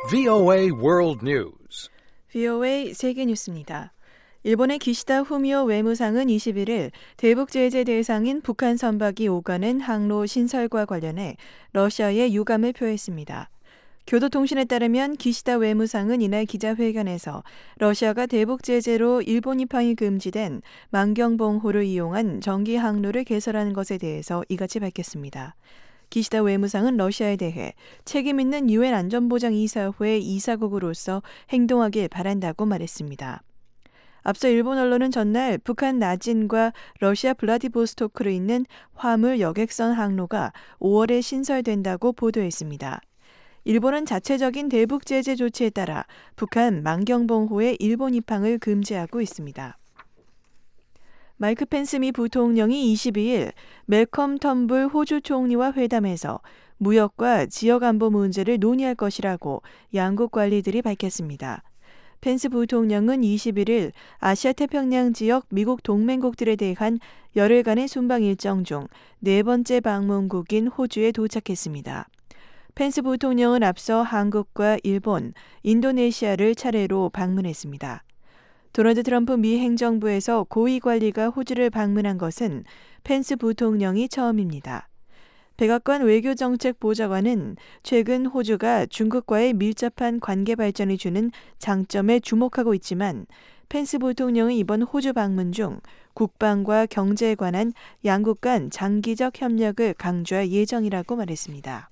VOA World News. VOA 세계 뉴스입니다. 일본의 기시다 후미오 외무상은 21일 대북 제재 대상인 북한 선박이 오가는 항로 신설과 관련해 러시아에 유감을 표했습니다. 교도통신에 따르면 기시다 외무상은 이날 기자회견에서 러시아가 대북 제재로 일본 입항이 금지된 만경봉호를 이용한 정기 항로를 개설하는 것에 대해서 이같이 밝혔습니다. 기시다 외무상은 러시아에 대해 책임 있는 유엔 안전보장이사회 이사국으로서 행동하길 바란다고 말했습니다. 앞서 일본 언론은 전날 북한 나진과 러시아 블라디보스토크로 있는 화물 여객선 항로가 5월에 신설된다고 보도했습니다. 일본은 자체적인 대북 제재 조치에 따라 북한 만경봉호의 일본 입항을 금지하고 있습니다. 마이크 펜스 미 부통령이 22일 멜컴 텀블 호주 총리와 회담해서 무역과 지역 안보 문제를 논의할 것이라고 양국 관리들이 밝혔습니다. 펜스 부통령은 21일 아시아 태평양 지역 미국 동맹국들에 대한 열흘간의 순방 일정 중 네 번째 방문국인 호주에 도착했습니다. 펜스 부통령은 앞서 한국과 일본, 인도네시아를 차례로 방문했습니다. 도널드 트럼프 미 행정부에서 고위 관리가 호주를 방문한 것은 펜스 부통령이 처음입니다. 백악관 외교정책보좌관은 최근 호주가 중국과의 밀접한 관계 발전이 주는 장점에 주목하고 있지만 펜스 부통령은 이번 호주 방문 중 국방과 경제에 관한 양국 간 장기적 협력을 강조할 예정이라고 말했습니다.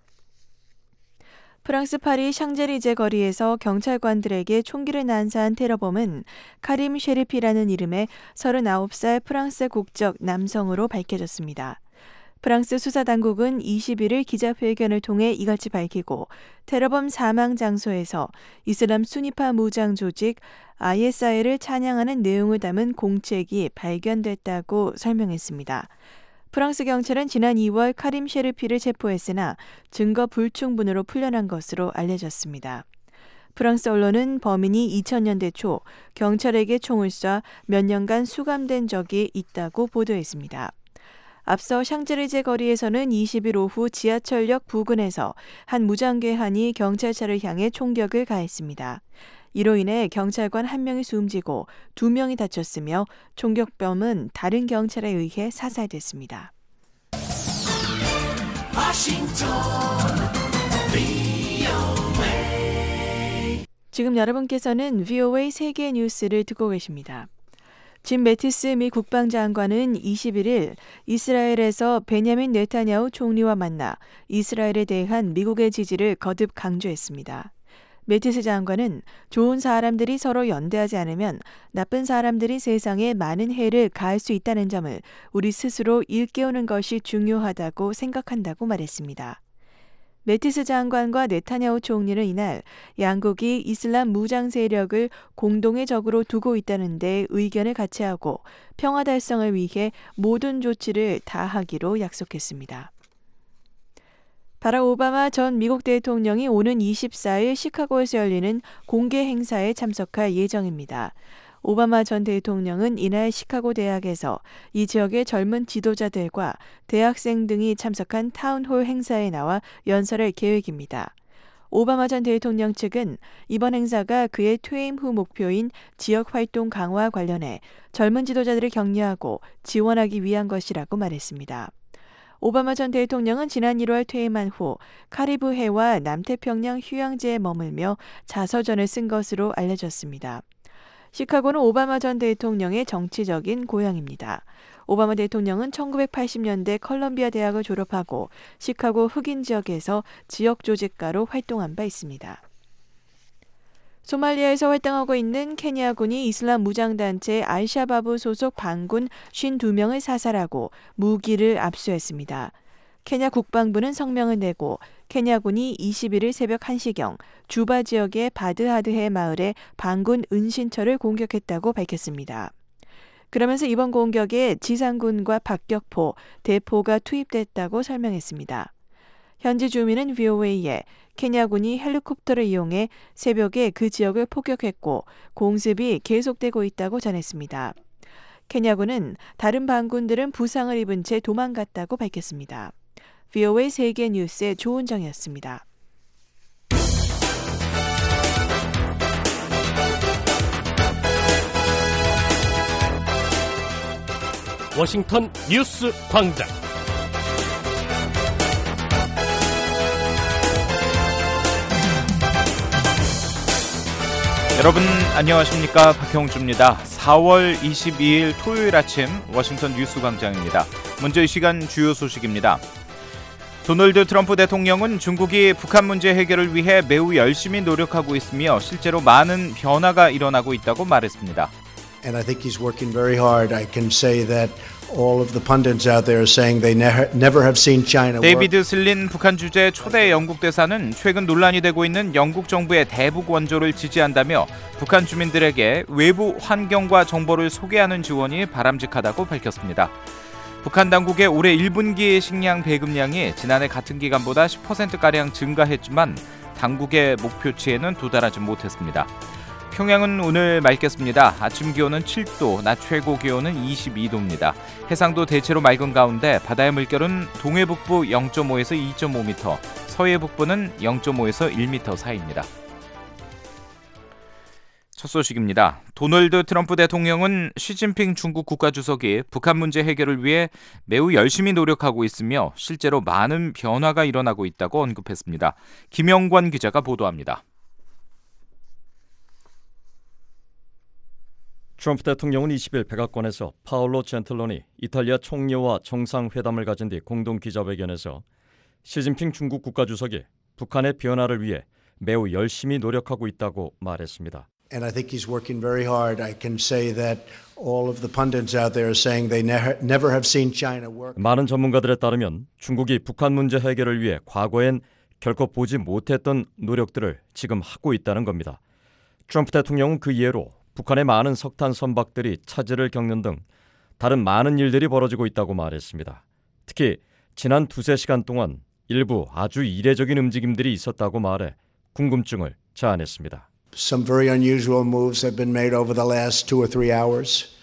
프랑스 파리 샹젤리제 거리에서 경찰관들에게 총기를 난사한 테러범은 카림 셰리피라는 이름의 39살 프랑스 국적 남성으로 밝혀졌습니다. 프랑스 수사당국은 21일 기자회견을 통해 이같이 밝히고 테러범 사망 장소에서 이슬람 수니파 무장 조직 ISI를 찬양하는 내용을 담은 공책이 발견됐다고 설명했습니다. 프랑스 경찰은 지난 2월 카림 셰르피를 체포했으나 증거 불충분으로 풀려난 것으로 알려졌습니다. 프랑스 언론은 범인이 2000년대 초 경찰에게 총을 쏴 몇 년간 수감된 적이 있다고 보도했습니다. 앞서 샹젤리제 거리에서는 20일 오후 지하철역 부근에서 한 무장괴한이 경찰차를 향해 총격을 가했습니다. 이로 인해 경찰관 1명이 숨지고 2명이 다쳤으며 총격범은 다른 경찰에 의해 사살됐습니다. 지금 여러분께서는 VOA 세계 뉴스를 듣고 계십니다. 짐 매티스 미 국방장관은 21일 이스라엘에서 베냐민 네타냐후 총리와 만나 이스라엘에 대한 미국의 지지를 거듭 강조했습니다. 매티스 장관은 좋은 사람들이 서로 연대하지 않으면 나쁜 사람들이 세상에 많은 해를 가할 수 있다는 점을 우리 스스로 일깨우는 것이 중요하다고 생각한다고 말했습니다. 매티스 장관과 네타냐후 총리는 이날 양국이 이슬람 무장 세력을 공동의 적으로 두고 있다는 데 의견을 같이 하고 평화 달성을 위해 모든 조치를 다하기로 약속했습니다. 바락 오바마 전 미국 대통령이 오는 24일 시카고에서 열리는 공개 행사에 참석할 예정입니다. 오바마 전 대통령은 이날 시카고 대학에서 이 지역의 젊은 지도자들과 대학생 등이 참석한 타운홀 행사에 나와 연설할 계획입니다. 오바마 전 대통령 측은 이번 행사가 그의 퇴임 후 목표인 지역 활동 강화 관련해 젊은 지도자들을 격려하고 지원하기 위한 것이라고 말했습니다. 오바마 전 대통령은 지난 1월 퇴임한 후 카리브해와 남태평양 휴양지에 머물며 자서전을 쓴 것으로 알려졌습니다. 시카고는 오바마 전 대통령의 정치적인 고향입니다. 오바마 대통령은 1980년대 컬럼비아 대학을 졸업하고 시카고 흑인 지역에서 지역 조직가로 활동한 바 있습니다. 소말리아에서 활동하고 있는 케냐군이 이슬람 무장단체 알샤바브 소속 반군 52명을 사살하고 무기를 압수했습니다. 케냐 국방부는 성명을 내고 케냐군이 21일 새벽 1시경 주바 지역의 바드하드해 마을의 반군 은신처를 공격했다고 밝혔습니다. 그러면서 이번 공격에 지상군과 박격포, 대포가 투입됐다고 설명했습니다. 현지 주민은 VOA에 케냐군이 헬리콥터를 이용해 새벽에 그 지역을 폭격했고 공습이 계속되고 있다고 전했습니다. 케냐군은 다른 반군들은 부상을 입은 채 도망갔다고 밝혔습니다. VOA 세계 뉴스의 조은정이었습니다. 워싱턴 뉴스 광장. 여러분 안녕하십니까? 박형주입니다. 4월 22일 토요일 아침 워싱턴 뉴스 광장입니다. 먼저 이 시간 주요 소식입니다. 도널드 트럼프 대통령은 중국이 북한 문제 해결을 위해 매우 열심히 노력하고 있으며 실제로 많은 변화가 일어나고 있다고 말했습니다. And I think he's working very hard. I can say that all of the pundits out there are saying they never have seen China work. 데이비드 슬린 북한 주재 초대 영국 대사는 최근 논란이 되고 있는 영국 정부의 대북 원조를 지지한다며 북한 주민들에게 외부 환경과 정보를 소개하는 지원이 바람직하다고 밝혔습니다. 북한 당국의 올해 1분기 식량 배급량이 지난해 같은 기간보다 10%가량 증가했지만 당국의 목표치에는 도달하지 못했습니다. 평양은 오늘 맑겠습니다. 아침 기온은 7도, 낮 최고 기온은 22도입니다. 해상도 대체로 맑은 가운데 바다의 물결은 동해 북부 0.5에서 2.5m, 서해 북부는 0.5에서 1m 사이입니다. 첫 소식입니다. 도널드 트럼프 대통령은 시진핑 중국 국가주석이 북한 문제 해결을 위해 매우 열심히 노력하고 있으며 실제로 많은 변화가 일어나고 있다고 언급했습니다. 김영권 기자가 보도합니다. 트럼프 대통령은 20일 백악관에서 파올로 젠틀론이 이탈리아 총리와 정상회담을 가진 뒤 공동 기자회견에서 시진핑 중국 국가주석이 북한의 변화를 위해 매우 열심히 노력하고 있다고 말했습니다. And I think he's working very hard. I can say that all of the pundits out there are saying they never have seen China work. 많은 전문가들에 따르면 중국이 북한 문제 해결을 위해 과거엔 결코 보지 못했던 노력들을 지금 하고 있다는 겁니다. 트럼프 대통령은 그 예로 북한의 많은 석탄 선박들이 차질을 겪는 등 다른 많은 일들이 벌어지고 있다고 말했습니다. 특히 지난 두세 시간 동안 일부 아주 이례적인 움직임들이 있었다고 말해 궁금증을 자아냈습니다. Some very unusual moves have been made over the last 2 or 3 hours.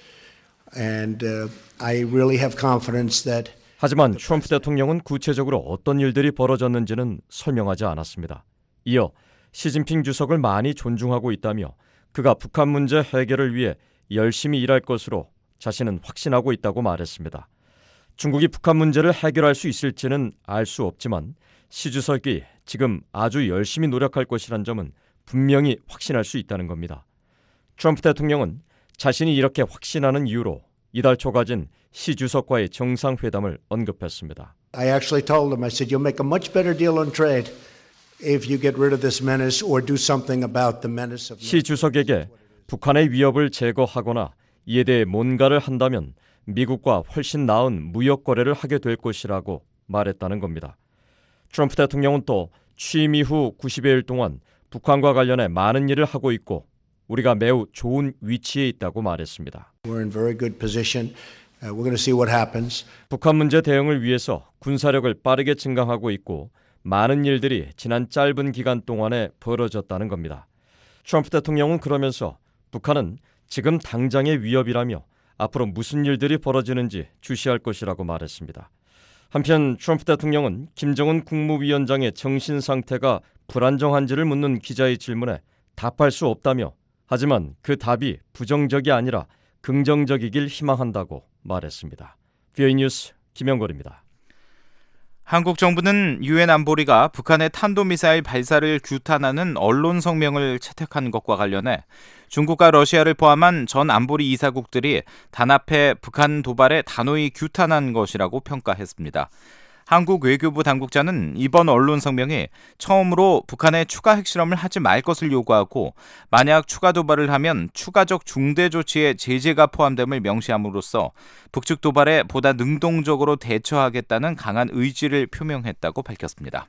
And I really have confidence that 하지만 트럼프 대통령은 구체적으로 어떤 일들이 벌어졌는지는 설명하지 않았습니다. 이어 시진핑 주석을 많이 존중하고 있다며 그가 북한 문제 해결을 위해 열심히 일할 것으로 자신은 확신하고 있다고 말했습니다. 중국이 북한 문제를 해결할 수 있을지는 알 수 없지만 시 주석이 지금 아주 열심히 노력할 것이란 점은 분명히 확신할 수 있다는 겁니다. 트럼프 대통령은 자신이 이렇게 확신하는 이유로 이달 초 가진 시 주석과의 정상회담을 언급했습니다. I actually told him, I said, you'll make a much better deal on trade if you get rid of this menace or do something about the menace of. 시 주석에게 북한의 위협을 제거하거나 이에 대해 뭔가를 한다면 미국과 훨씬 나은 무역 거래를 하게 될 것이라고 말했다는 겁니다. 트럼프 대통령은 또 취임 이후 90여일 동안 북한과 관련해 많은 일을 하고 있고 우리가 매우 좋은 위치에 있다고 말했습니다. We're in very good position. We're going to see what happens. 북한 문제 대응을 위해서 군사력을 빠르게 증강하고 있고 많은 일들이 지난 짧은 기간 동안에 벌어졌다는 겁니다. 트럼프 대통령은 그러면서 북한은 지금 당장의 위협이라며 앞으로 무슨 일들이 벌어지는지 주시할 것이라고 말했습니다. 한편 트럼프 대통령은 김정은 국무위원장의 정신 상태가 불안정한지를 묻는 기자의 질문에 답할 수 없다며 하지만 그 답이 부정적이 아니라 긍정적이길 희망한다고 말했습니다. VOA 뉴스 김영걸입니다. 한국 정부는 유엔 안보리가 북한의 탄도미사일 발사를 규탄하는 언론 성명을 채택한 것과 관련해 중국과 러시아를 포함한 전 안보리 이사국들이 단합해 북한 도발에 단호히 규탄한 것이라고 평가했습니다. 한국 외교부 당국자는 이번 언론 성명이 처음으로 북한에 추가 핵실험을 하지 말 것을 요구하고 만약 추가 도발을 하면 추가적 중대 조치에 제재가 포함됨을 명시함으로써 북측 도발에 보다 능동적으로 대처하겠다는 강한 의지를 표명했다고 밝혔습니다.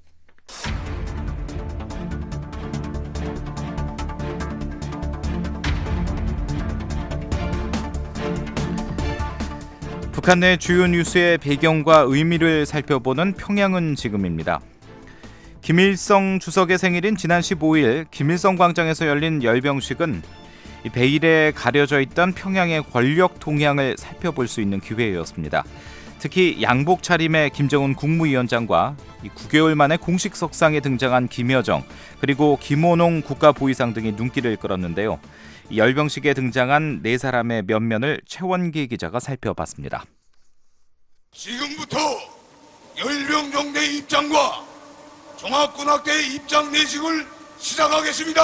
북한 내 주요 뉴스의 배경과 의미를 살펴보는 평양은 지금입니다. 김일성 주석의 생일인 지난 15일 김일성 광장에서 열린 열병식은 베일에 가려져 있던 평양의 권력 동향을 살펴볼 수 있는 기회였습니다. 특히 양복 차림의 김정은 국무위원장과 9개월 만에 공식 석상에 등장한 김여정 그리고 김원홍 국가보위상 등이 눈길을 끌었는데요. 이 열병식에 등장한 네 사람의 면면을 최원기 기자가 살펴봤습니다. 지금부터 열병정대 입장과 종합군악대 입장 내식을 시작하겠습니다.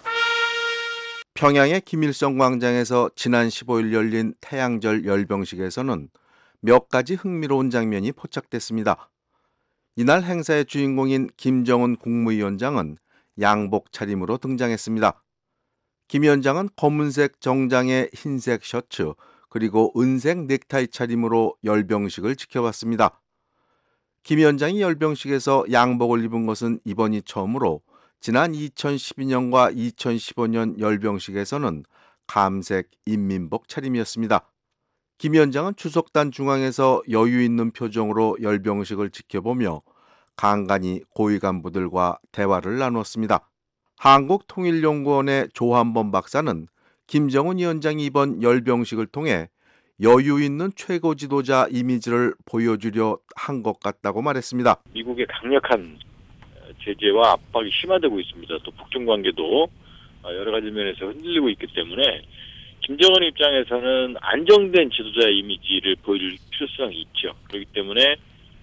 평양의 김일성 광장에서 지난 15일 열린 태양절 열병식에서는 몇 가지 흥미로운 장면이 포착됐습니다. 이날 행사의 주인공인 김정은 국무위원장은 양복 차림으로 등장했습니다. 김 위원장은 검은색 정장에 흰색 셔츠 그리고 은색 넥타이 차림으로 열병식을 지켜봤습니다. 김 위원장이 열병식에서 양복을 입은 것은 이번이 처음으로 지난 2012년과 2015년 열병식에서는 감색 인민복 차림이었습니다. 김 위원장은 추석단 중앙에서 여유 있는 표정으로 열병식을 지켜보며 간간히 고위 간부들과 대화를 나누었습니다. 한국통일연구원의 조한범 박사는 김정은 위원장이 이번 열병식을 통해 여유 있는 최고 지도자 이미지를 보여주려 한 것 같다고 말했습니다. 미국의 강력한 제재와 압박이 심화되고 있습니다. 또 북중 관계도 여러 가지 면에서 흔들리고 있기 때문에 김정은 입장에서는 안정된 지도자의 이미지를 보여줄 필요성이 있죠. 그렇기 때문에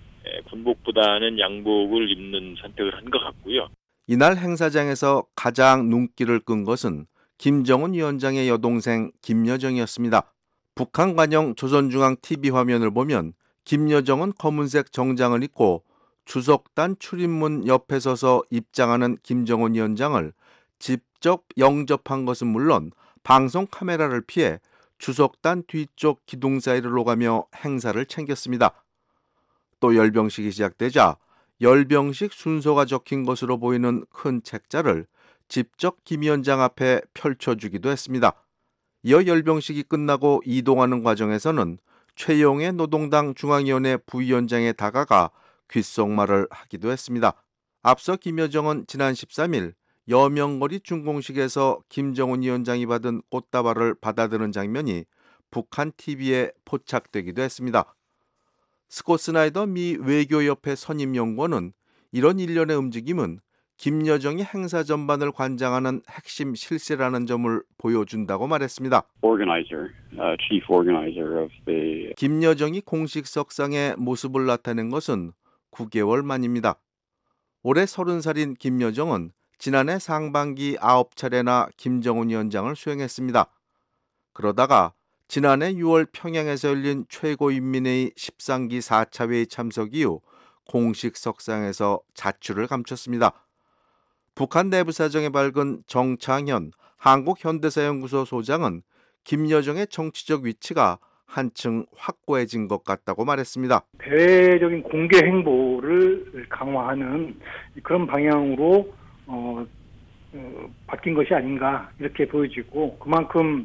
군복보다는 양복을 입는 선택을 한 것 같고요. 이날 행사장에서 가장 눈길을 끈 것은 김정은 위원장의 여동생 김여정이었습니다. 북한 관영 조선중앙 TV 화면을 보면 김여정은 검은색 정장을 입고 추석단 출입문 옆에 서서 입장하는 김정은 위원장을 직접 영접한 것은 물론 방송 카메라를 피해 추석단 뒤쪽 기둥 사이를 오가며 행사를 챙겼습니다. 또 열병식이 시작되자 열병식 순서가 적힌 것으로 보이는 큰 책자를 직접 김 위원장 앞에 펼쳐주기도 했습니다. 이어 열병식이 끝나고 이동하는 과정에서는 최용해 노동당 중앙위원회 부위원장에 다가가 귓속말을 하기도 했습니다. 앞서 김여정은 지난 13일 여명거리 준공식에서 김정은 위원장이 받은 꽃다발을 받아드는 장면이 북한 TV에 포착되기도 했습니다. 스콧 스나이더 미 외교협회 선임연구원은 이런 일련의 움직임은 김여정이 행사 전반을 관장하는 핵심 실세라는 점을 보여준다고 말했습니다. 김여정이 공식 석상에 모습을 나타낸 것은 9개월 만입니다. 올해 30살인 김여정은 지난해 상반기 9차례나 김정은 위원장을 수행했습니다. 그러다가 지난해 6월 평양에서 열린 최고인민회의 13기 4차 회의 참석 이후 공식 석상에서 자취를 감췄습니다. 북한 내부 사정에 밝은 정창현 한국현대사연구소 소장은 김여정의 정치적 위치가 한층 확고해진 것 같다고 말했습니다. 대외적인 공개 행보를 강화하는 그런 방향으로 바뀐 것이 아닌가 이렇게 보여지고 그만큼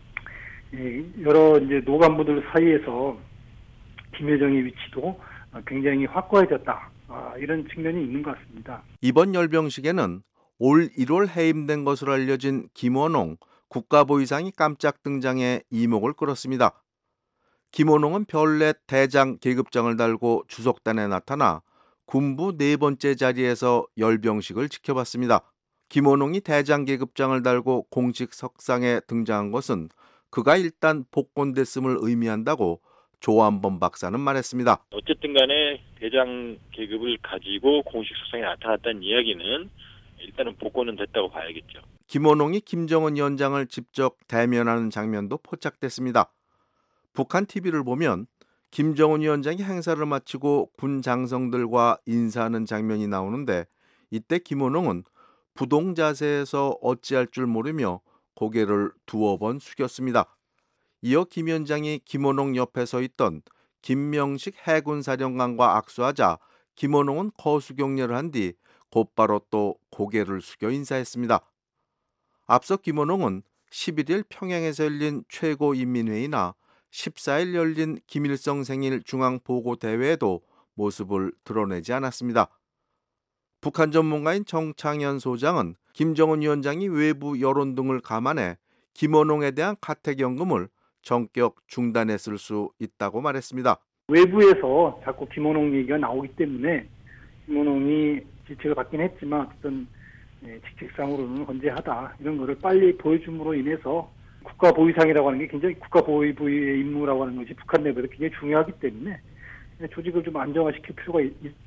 여러 이제 노간부들 사이에서 김여정의 위치도 굉장히 확고해졌다. 이런 측면이 있는 것 같습니다. 이번 열병식에는 올 1월 해임된 것으로 알려진 김원홍 국가보위상이 깜짝 등장해 이목을 끌었습니다. 김원홍은 별내 대장 계급장을 달고 주석단에 나타나 군부 네 번째 자리에서 열병식을 지켜봤습니다. 김원홍이 대장 계급장을 달고 공식 석상에 등장한 것은 그가 일단 복권됐음을 의미한다고 조한범 박사는 말했습니다. 어쨌든 간에 대장 계급을 가지고 공식 석상에 나타났다는 이야기는 일단은 복권은 됐다고 봐야겠죠. 김원홍이 김정은 위원장을 직접 대면하는 장면도 포착됐습니다. 북한 TV를 보면 김정은 위원장이 행사를 마치고 군 장성들과 인사하는 장면이 나오는데 이때 김원홍은 부동 자세에서 어찌할 줄 모르며 고개를 두어 번 숙였습니다. 이어 김 위원장이 김원홍 옆에 서 있던 김명식 해군사령관과 악수하자 김원홍은 거수경례를 한 뒤 곧바로 또 고개를 숙여 인사했습니다. 앞서 김원홍은 11일 평양에서 열린 최고인민회의나 14일 열린 김일성 생일 중앙보고대회에도 모습을 드러내지 않았습니다. 북한 전문가인 정창현 소장은 김정은 위원장이 외부 여론 등을 감안해 김원홍에 대한 가택연금을 전격 중단했을 수 있다고 말했습니다. 외부에서 자꾸 김원홍 얘기가 나오기 때문에 김원홍이 질책을 받긴 했지만 어떤 직책상으로는 건재하다 이런 거를 빨리 보여줌으로 인해서 국가보위상이라고 하는 게 굉장히 국가보위부의 임무라고 하는 것이 북한 내부에서 굉장히 중요하기 때문에 조직을 좀 안정화시킬 필요가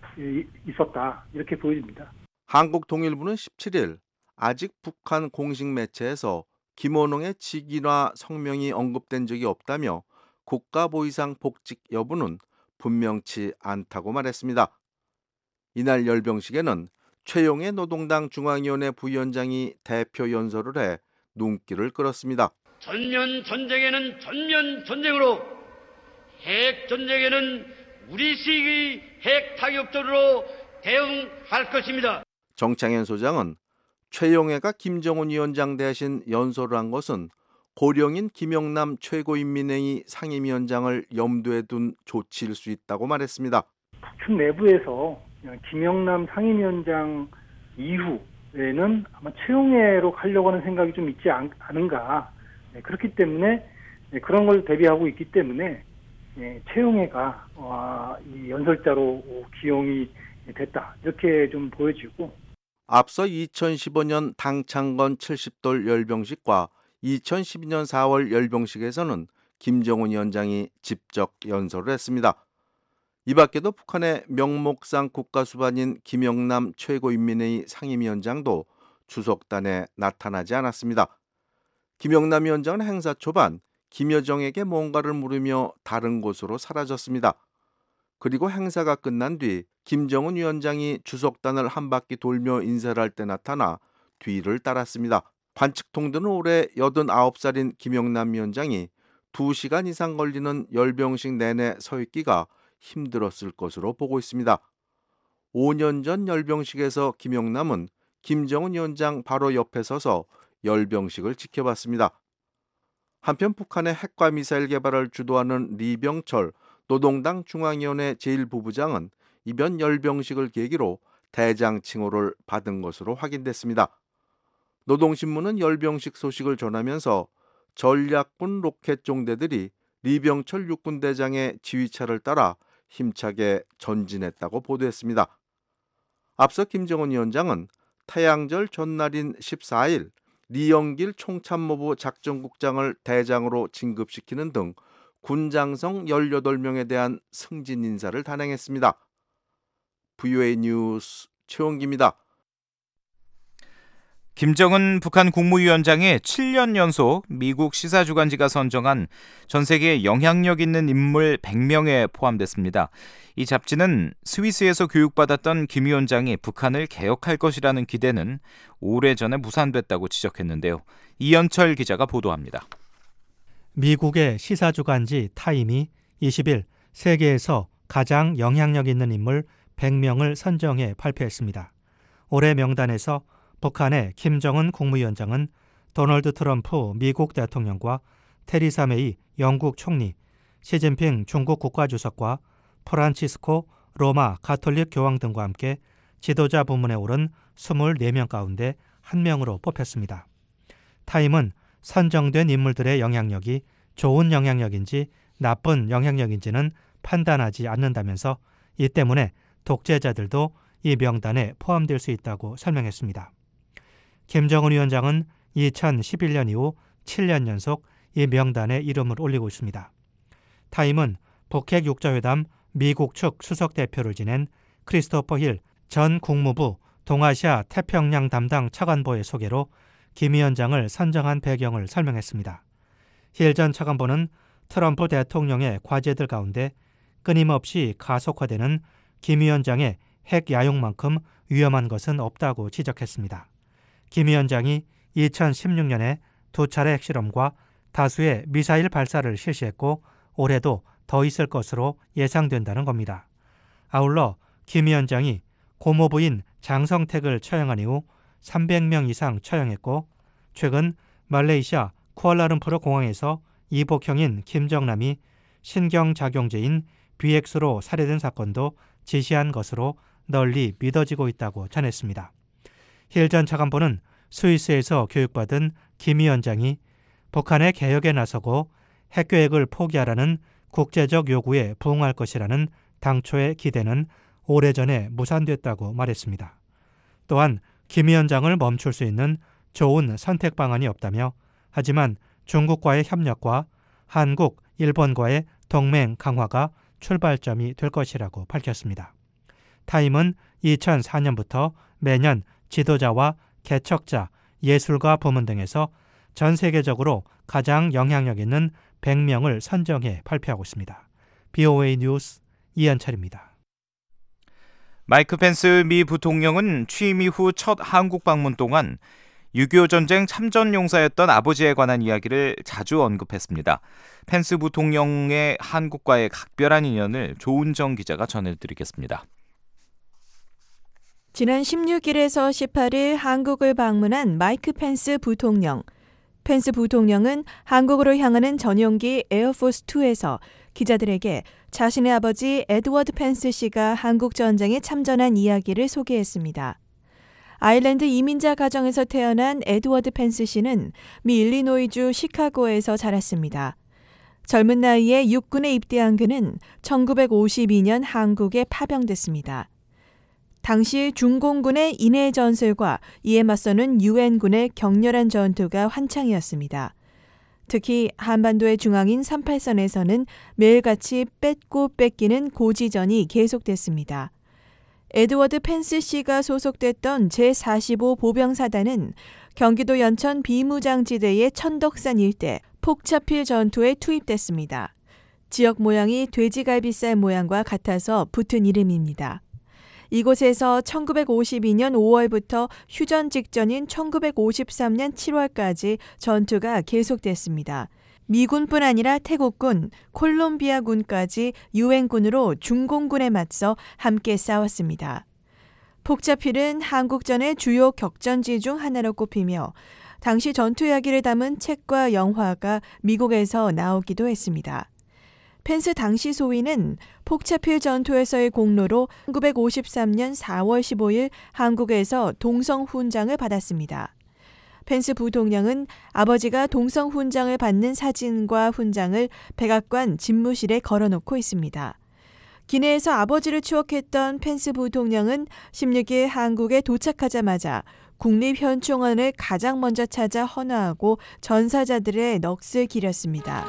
있었다 이렇게 보여집니다. 한국통일부는 17일 아직 북한 공식 매체에서 김원홍의 직위나 성명이 언급된 적이 없다며 국가보위상 복직 여부는 분명치 않다고 말했습니다. 이날 열병식에는 최용해 노동당 중앙위원회 부위원장이 대표 연설을 해 눈길을 끌었습니다. 전면 전쟁에는 전면 전쟁으로, 핵 전쟁에는 우리식의 핵 타격전으로 대응할 것입니다. 정창현 소장은 최용해가 김정은 위원장 대신 연설을 한 것은 고령인 김영남 최고인민회의 상임위원장을 염두에 둔 조치일 수 있다고 말했습니다. 북측 내부에서 김영남 상임위원장 이후에는 아마 최용해로 가려고 하는 생각이 좀 있지 않은가. 그렇기 때문에 그런 걸 대비하고 있기 때문에 최용해가 이 연설자로 기용이 됐다. 이렇게 좀 보여지고, 앞서 2015년 당창건 70돌 열병식과 2012년 4월 열병식에서는 김정은 위원장이 직접 연설을 했습니다. 이 밖에도 북한의 명목상 국가수반인 김영남 최고인민회의 상임위원장도 추석단에 나타나지 않았습니다. 김영남 위원장은 행사 초반 김여정에게 뭔가를 물으며 다른 곳으로 사라졌습니다. 그리고 행사가 끝난 뒤 김정은 위원장이 주석단을 한 바퀴 돌며 인사를 할 때 나타나 뒤를 따랐습니다. 관측통들은 올해 89살인 김영남 위원장이 2시간 이상 걸리는 열병식 내내 서 있기가 힘들었을 것으로 보고 있습니다. 5년 전 열병식에서 김영남은 김정은 위원장 바로 옆에 서서 열병식을 지켜봤습니다. 한편 북한의 핵과 미사일 개발을 주도하는 리병철 노동당 중앙위원회 제1부부장은 이번 열병식을 계기로 대장 칭호를 받은 것으로 확인됐습니다. 노동신문은 열병식 소식을 전하면서 전략군 로켓 종대들이 리병철 육군대장의 지휘차를 따라 힘차게 전진했다고 보도했습니다. 앞서 김정은 위원장은 태양절 전날인 14일 리영길 총참모부 작전국장을 대장으로 진급시키는 등 군장성 18명에 대한 승진 인사를 단행했습니다. VOA 뉴스 최원기입니다. 김정은 북한 국무위원장이 7년 연속 미국 시사주간지가 선정한 전 세계에 영향력 있는 인물 100명에 포함됐습니다. 이 잡지는 스위스에서 교육받았던 김 위원장이 북한을 개혁할 것이라는 기대는 오래전에 무산됐다고 지적했는데요. 이현철 기자가 보도합니다. 미국의 시사주간지 타임이 20일 세계에서 가장 영향력 있는 인물 100명을 선정해 발표했습니다. 올해 명단에서 북한의 김정은 국무위원장은 도널드 트럼프 미국 대통령과 테리사 메이 영국 총리, 시진핑 중국 국가주석과 프란치스코 로마 가톨릭 교황 등과 함께 지도자 부문에 오른 24명 가운데 1명으로 뽑혔습니다. 타임은 선정된 인물들의 영향력이 좋은 영향력인지 나쁜 영향력인지는 판단하지 않는다면서 이 때문에 독재자들도 이 명단에 포함될 수 있다고 설명했습니다. 김정은 위원장은 2011년 이후 7년 연속 이 명단에 이름을 올리고 있습니다. 타임은 북핵 육자회담 미국 측 수석 대표를 지낸 크리스토퍼 힐 전 국무부 동아시아 태평양 담당 차관보의 소개로 김 위원장을 선정한 배경을 설명했습니다. 힐 전 차관보는 트럼프 대통령의 과제들 가운데 끊임없이 가속화되는 김 위원장의 핵 야용만큼 위험한 것은 없다고 지적했습니다. 김 위원장이 2016년에 2차례 핵실험과 다수의 미사일 발사를 실시했고 올해도 더 있을 것으로 예상된다는 겁니다. 아울러 김 위원장이 고모부인 장성택을 처형한 이후 300명 이상 처형했고 최근 말레이시아 쿠알라룸푸르 공항에서 이복형인 김정남이 신경작용제인 BX로 살해된 사건도 지시한 것으로 널리 믿어지고 있다고 전했습니다. 힐 전 차관보는 스위스에서 교육받은 김 위원장이 북한의 개혁에 나서고 핵계획을 포기하라는 국제적 요구에 부응할 것이라는 당초의 기대는 오래전에 무산됐다고 말했습니다. 또한 김 위원장을 멈출 수 있는 좋은 선택 방안이 없다며 하지만 중국과의 협력과 한국, 일본과의 동맹 강화가 출발점이 될 것이라고 밝혔습니다. 타임은 2004년부터 매년 지도자와 개척자, 예술가 부문 등에서 전 세계적으로 가장 영향력 있는 100명을 선정해 발표하고 있습니다. BOA 뉴스 이현철입니다. 마이크 펜스 미 부통령은 취임 이후 첫 한국 방문 동안 6.25 전쟁 참전 용사였던 아버지에 관한 이야기를 자주 언급했습니다. 펜스 부통령의 한국과의 각별한 인연을 조은정 기자가 전해드리겠습니다. 지난 16일에서 18일 한국을 방문한 마이크 펜스 부통령. 펜스 부통령은 한국으로 향하는 전용기 에어포스2에서 기자들에게 자신의 아버지 에드워드 펜스 씨가 한국 전쟁에 참전한 이야기를 소개했습니다. 아일랜드 이민자 가정에서 태어난 에드워드 펜스 씨는 미 일리노이주 시카고에서 자랐습니다. 젊은 나이에 육군에 입대한 그는 1952년 한국에 파병됐습니다. 당시 중공군의 인해 전술과 이에 맞서는 유엔군의 격렬한 전투가 한창이었습니다. 특히 한반도의 중앙인 38선에서는 매일같이 뺏고 뺏기는 고지전이 계속됐습니다. 에드워드 펜스 씨가 소속됐던 제45 보병사단은 경기도 연천 비무장지대의 천덕산 일대 폭차필 전투에 투입됐습니다. 지역 모양이 돼지갈비살 모양과 같아서 붙은 이름입니다. 이곳에서 1952년 5월부터 휴전 직전인 1953년 7월까지 전투가 계속됐습니다. 미군뿐 아니라 태국군, 콜롬비아군까지 유엔군으로 중공군에 맞서 함께 싸웠습니다. 폭차필은 한국전의 주요 격전지 중 하나로 꼽히며 당시 전투 이야기를 담은 책과 영화가 미국에서 나오기도 했습니다. 펜스 당시 소위는 폭차필 전투에서의 공로로 1953년 4월 15일 한국에서 동성훈장을 받았습니다. 펜스 부통령은 아버지가 동성훈장을 받는 사진과 훈장을 백악관 집무실에 걸어놓고 있습니다. 기내에서 아버지를 추억했던 펜스 부통령은 16일 한국에 도착하자마자 국립현충원을 가장 먼저 찾아 헌화하고 전사자들의 넋을 기렸습니다.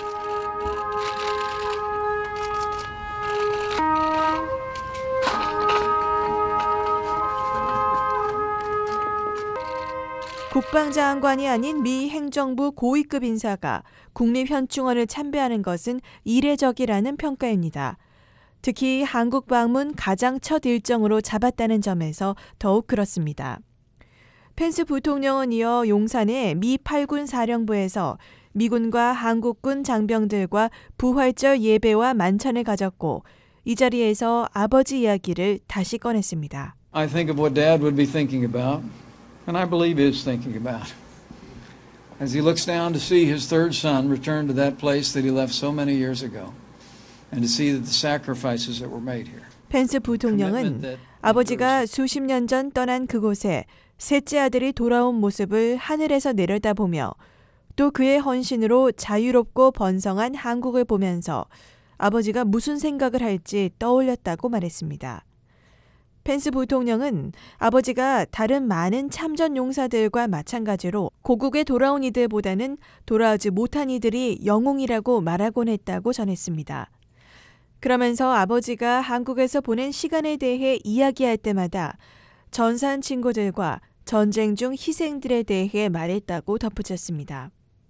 국방장관이 아닌 미 행정부 고위급 인사가 국립현충원을 참배하는 것은 이례적이라는 평가입니다. 특히 한국 방문 가장 첫 일정으로 잡았다는 점에서 더욱 그렇습니다. 펜스 부통령은 이어 용산의 미 8군 사령부에서 미군과 한국군 장병들과 부활절 예배와 만찬을 가졌고 이 자리에서 아버지 이야기를 다시 꺼냈습니다. I think of what Dad would be thinking about. And I believe is thinking about. As he looks down to see his third son return to that place that he left so many years ago, and to see that the sacrifices that were made here. 펜스 부통령은 아버지가 수십 년 전 떠난 그곳에 셋째 아들이 돌아온 모습을 하늘에서 내려다보며 또 그의 헌신으로 자유롭고 번성한 한국을 보면서 아버지가 무슨 생각을 할지 떠올렸다고 말했습니다. 펜스 부통령은 아버지가 다른 많은 참전 용사들과 마찬가지로 고국에 돌아온 이들보다는 돌아오지 못한 이들이 영웅이라고 말하곤 했다고 전했습니다. 그러면서 아버지가 한국에서 보낸 시간에 대해 이야기할 때마다 전사한 친구들과 전쟁 중 희생들에 대해 말했다고 덧붙였습니다.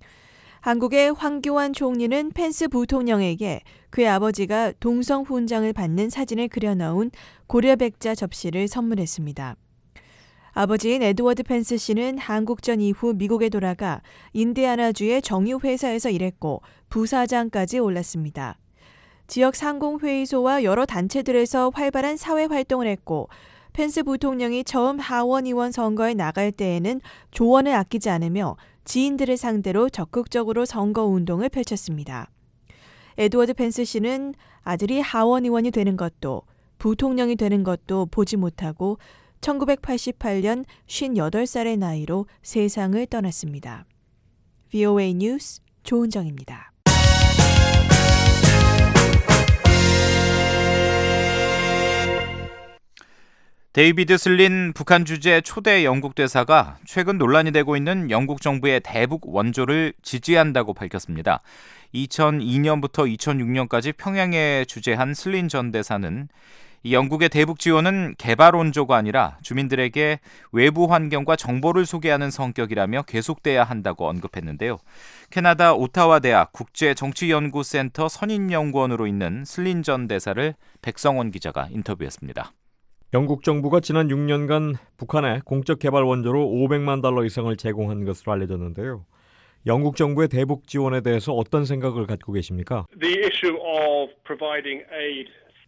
한국의 황교안 총리는 펜스 부통령에게 그의 아버지가 동성훈장을 받는 사진을 그려넣은 고려백자 접시를 선물했습니다. 아버지인 에드워드 펜스 씨는 한국전 이후 미국에 돌아가 인디아나주의 정유회사에서 일했고 부사장까지 올랐습니다. 지역 상공회의소와 여러 단체들에서 활발한 사회활동을 했고 펜스 부통령이 처음 하원의원 선거에 나갈 때에는 조언을 아끼지 않으며 지인들을 상대로 적극적으로 선거운동을 펼쳤습니다. 에드워드 펜스 씨는 아들이 하원의원이 되는 것도 부통령이 되는 것도 보지 못하고 1988년 58살의 나이로 세상을 떠났습니다. VOA 뉴스 조은정입니다. 데이비드 슬린 북한 주재 초대 영국 대사가 최근 논란이 되고 있는 영국 정부의 대북 원조를 지지한다고 밝혔습니다. 2002년부터 2006년까지 평양에 주재한 슬린 전 대사는 이 영국의 대북 지원은 개발 원조가 아니라 주민들에게 외부 환경과 정보를 소개하는 성격이라며 계속돼야 한다고 언급했는데요. 캐나다 오타와 대학 국제정치연구센터 선임연구원으로 있는 슬린 전 대사를 백성원 기자가 인터뷰했습니다. 영국 정부가 지난 6년간 북한에 공적 개발 원조로 $500만 이상을 제공한 것으로 알려졌는데요. 영국 정부의 대북 지원에 대해서 어떤 생각을 갖고 계십니까? The issue of providing aid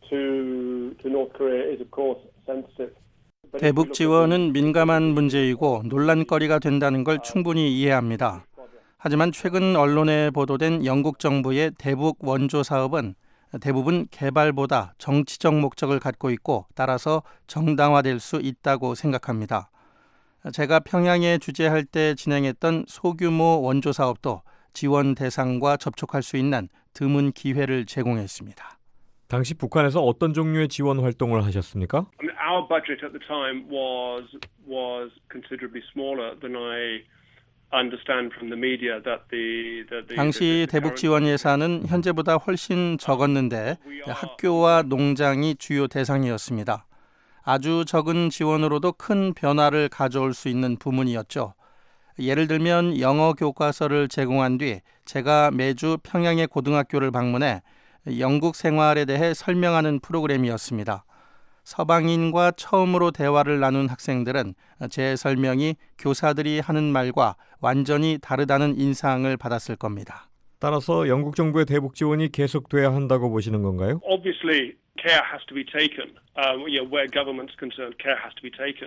to North Korea is of course sensitive. 대북 지원은 민감한 문제이고 논란거리가 된다는 걸 충분히 이해합니다. 하지만 최근 언론에 보도된 영국 정부의 대북 원조 사업은 대부분 개발보다 정치적 목적을 갖고 있고 따라서 정당화될 수 있다고 생각합니다. 제가 평양에 주재할 때 진행했던 소규모 원조 사업도 지원 대상과 접촉할 수 있는 드문 기회를 제공했습니다. 당시 북한에서 어떤 종류의 지원 활동을 하셨습니까? Our budget at the time was considerably smaller than I understand from the media that the 당시 대북 지원 예산은 현재보다 훨씬 적었는데 학교와 농장이 주요 대상이었습니다. 아주 적은 지원으로도 큰 변화를 가져올 수 있는 부문이었죠. 예를 들면 영어 교과서를 제공한 뒤 제가 매주 평양의 고등학교를 방문해 영국 생활에 대해 설명하는 프로그램이었습니다. 서방인과 처음으로 대화를 나눈 학생들은 제 설명이 교사들이 하는 말과 완전히 다르다는 인상을 받았을 겁니다. 따라서 영국 정부의 대북 지원이 계속돼야 한다고 보시는 건가요? Obviously, care has to be taken. Where government's concerned, care has to be taken.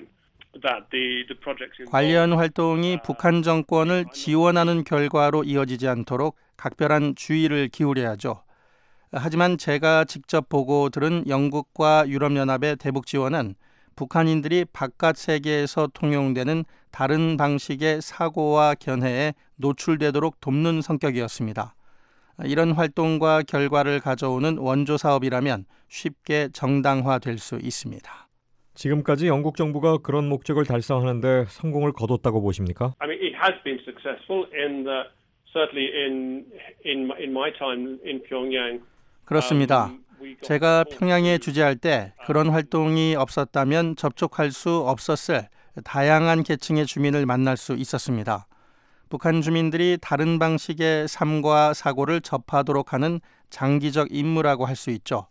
관련 활동이 북한 정권을 지원하는 결과로 이어지지 않도록 각별한 주의를 기울여야죠. 하지만 제가 직접 보고 들은 영국과 유럽연합의 대북 지원은 북한인들이 바깥 세계에서 통용되는 다른 방식의 사고와 견해에 노출되도록 돕는 성격이었습니다. 이런 활동과 결과를 가져오는 원조 사업이라면 쉽게 정당화될 수 있습니다. 지금까지 영국 정부가 그런 목적을 달성하는데 성공을 거뒀다고 보십니까? I mean, it has been successful certainly in my time in Pyongyang. 그렇습니다. 제가 평양에 주재할 때 그런 활동이 없었다면 접촉할 수 없었을 다양한 계층의 주민을 만날 수 있었습니다. 북한 주민들이 다른 방식의 삶과 사고를 접하도록 하는 장기적 임무라고 할 수 있죠.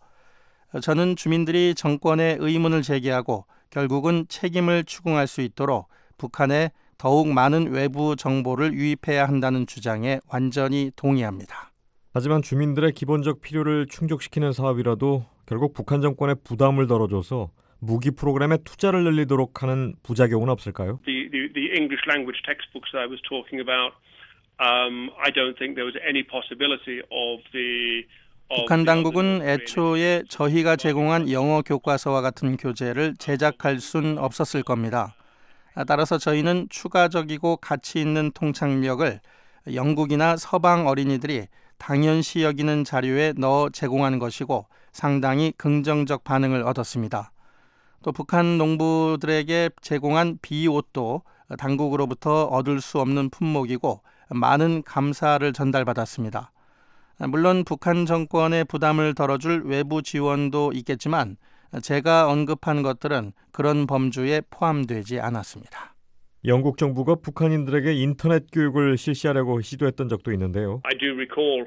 저는 주민들이 정권에 의문을 제기하고 결국은 책임을 추궁할 수 있도록 북한에 더욱 많은 외부 정보를 유입해야 한다는 주장에 완전히 동의합니다. 하지만 주민들의 기본적 필요를 충족시키는 사업이라도 결국 북한 정권에 부담을 덜어줘서 무기 프로그램에 투자를 늘리도록 하는 부작용은 없을까요? The English language textbooks I was talking about, I don't think there was any possibility of the 북한 당국은 애초에 저희가 제공한 영어 교과서와 같은 교재를 제작할 순 없었을 겁니다. 따라서 저희는 추가적이고 가치 있는 통찰력을 영국이나 서방 어린이들이 당연시 여기는 자료에 넣어 제공한 것이고 상당히 긍정적 반응을 얻었습니다. 또 북한 농부들에게 제공한 비옷도 당국으로부터 얻을 수 없는 품목이고 많은 감사를 전달받았습니다. 물론 북한 정권의 부담을 덜어줄 외부 지원도 있겠지만 제가 언급한 것들은 그런 범주에 포함되지 않았습니다. 영국 정부가 북한인들에게 인터넷 교육을 실시하려고 시도했던 적도 있는데요. I do recall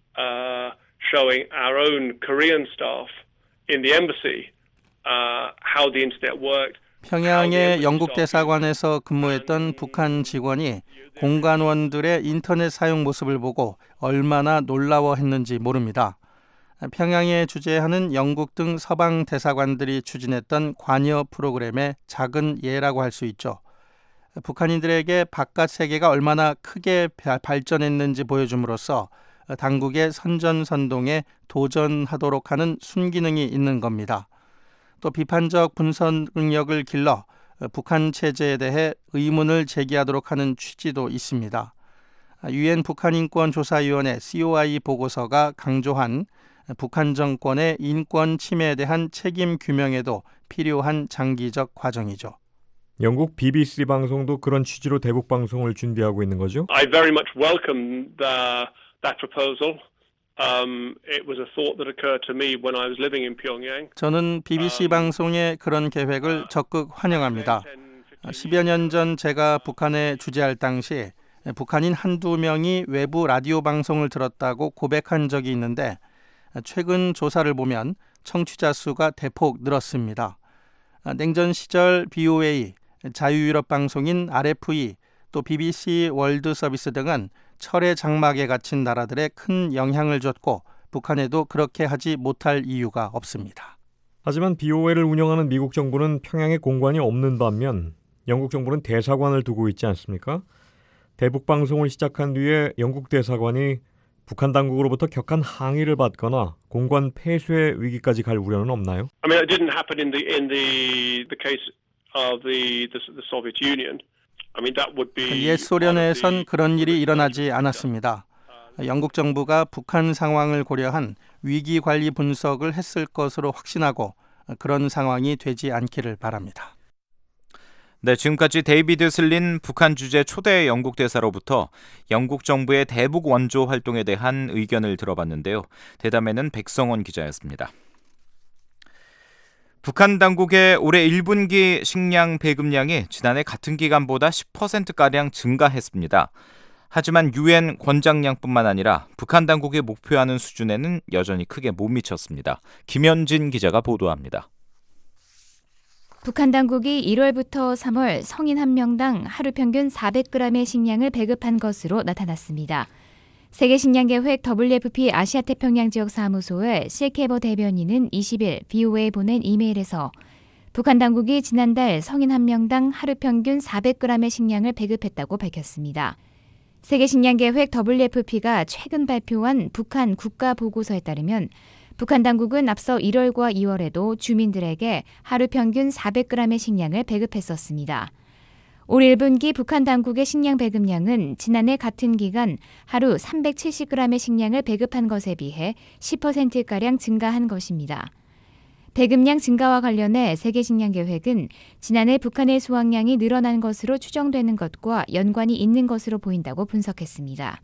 showing our own Korean staff in the embassy how the internet worked. 평양의 영국 대사관에서 근무했던 북한 직원이 공관원들의 인터넷 사용 모습을 보고 얼마나 놀라워했는지 모릅니다. 평양에 주재하는 영국 등 서방 대사관들이 추진했던 관여 프로그램의 작은 예라고 할 수 있죠. 북한인들에게 바깥 세계가 얼마나 크게 발전했는지 보여줌으로써 당국의 선전선동에 도전하도록 하는 순기능이 있는 겁니다. 또 비판적 분석 능력을 길러 북한 체제에 대해 의문을 제기하도록 하는 취지도 있습니다. 유엔 북한인권조사위원회 COI 보고서가 강조한 북한 정권의 인권 침해에 대한 책임 규명에도 필요한 장기적 과정이죠. 영국 BBC 방송도 그런 취지로 대북 방송을 준비하고 있는 거죠? I very much welcome that proposal. It was a thought that occurred to me when I was living in Pyongyang. 저는 BBC 방송의 그런 계획을 적극 환영합니다. 10여 년 전 제가 북한에 주재할 당시 북한인 한두 명이 외부 라디오 방송을 들었다고 고백한 적이 있는데 최근 조사를 보면 청취자 수가 대폭 늘었습니다. 냉전 시절 BOA, 자유유럽 방송인 RFE, 또 BBC 월드 서비스 등은 철의 장막에 갇힌 나라들에 큰 영향을 줬고 북한에도 그렇게 하지 못할 이유가 없습니다. 하지만 BOA를 운영하는 미국 정부는 평양에 공관이 없는 반면 영국 정부는 대사관을 두고 있지 않습니까? 대북 방송을 시작한 뒤에 영국 대사관이 북한 당국으로부터 격한 항의를 받거나 공관 폐쇄 위기까지 갈 우려는 없나요? I mean, it didn't happen in the case of the Soviet Union. I mean, that would be 옛 소련에선 그런 일이 일어나지 않았습니다. 영국 정부가 북한 상황을 고려한 위기 관리 분석을 했을 것으로 확신하고 그런 상황이 되지 않기를 바랍니다. 네, 지금까지 데이비드 슬린 북한 주재 초대 영국 대사로부터 영국 정부의 대북 원조 활동에 대한 의견을 들어봤는데요. 대담에는 백성원 기자였습니다. 북한 당국의 올해 1분기 식량 배급량이 지난해 같은 기간보다 10%가량 증가했습니다. 하지만 유엔 권장량뿐만 아니라 북한 당국이 목표하는 수준에는 여전히 크게 못 미쳤습니다. 김현진 기자가 보도합니다. 북한 당국이 1월부터 3월 성인 한 명당 하루 평균 400g의 식량을 배급한 것으로 나타났습니다. 세계식량계획 WFP 아시아태평양 지역 사무소의 실케버 대변인은 20일 BOA에 보낸 이메일에서 북한 당국이 지난달 성인 한 명당 하루 평균 400g의 식량을 배급했다고 밝혔습니다. 세계식량계획 WFP가 최근 발표한 북한 국가보고서에 따르면 북한 당국은 앞서 1월과 2월에도 주민들에게 하루 평균 400g의 식량을 배급했었습니다. 올 1분기 북한 당국의 식량 배급량은 지난해 같은 기간 하루 370g의 식량을 배급한 것에 비해 10%가량 증가한 것입니다. 배급량 증가와 관련해 세계식량계획은 지난해 북한의 수확량이 늘어난 것으로 추정되는 것과 연관이 있는 것으로 보인다고 분석했습니다.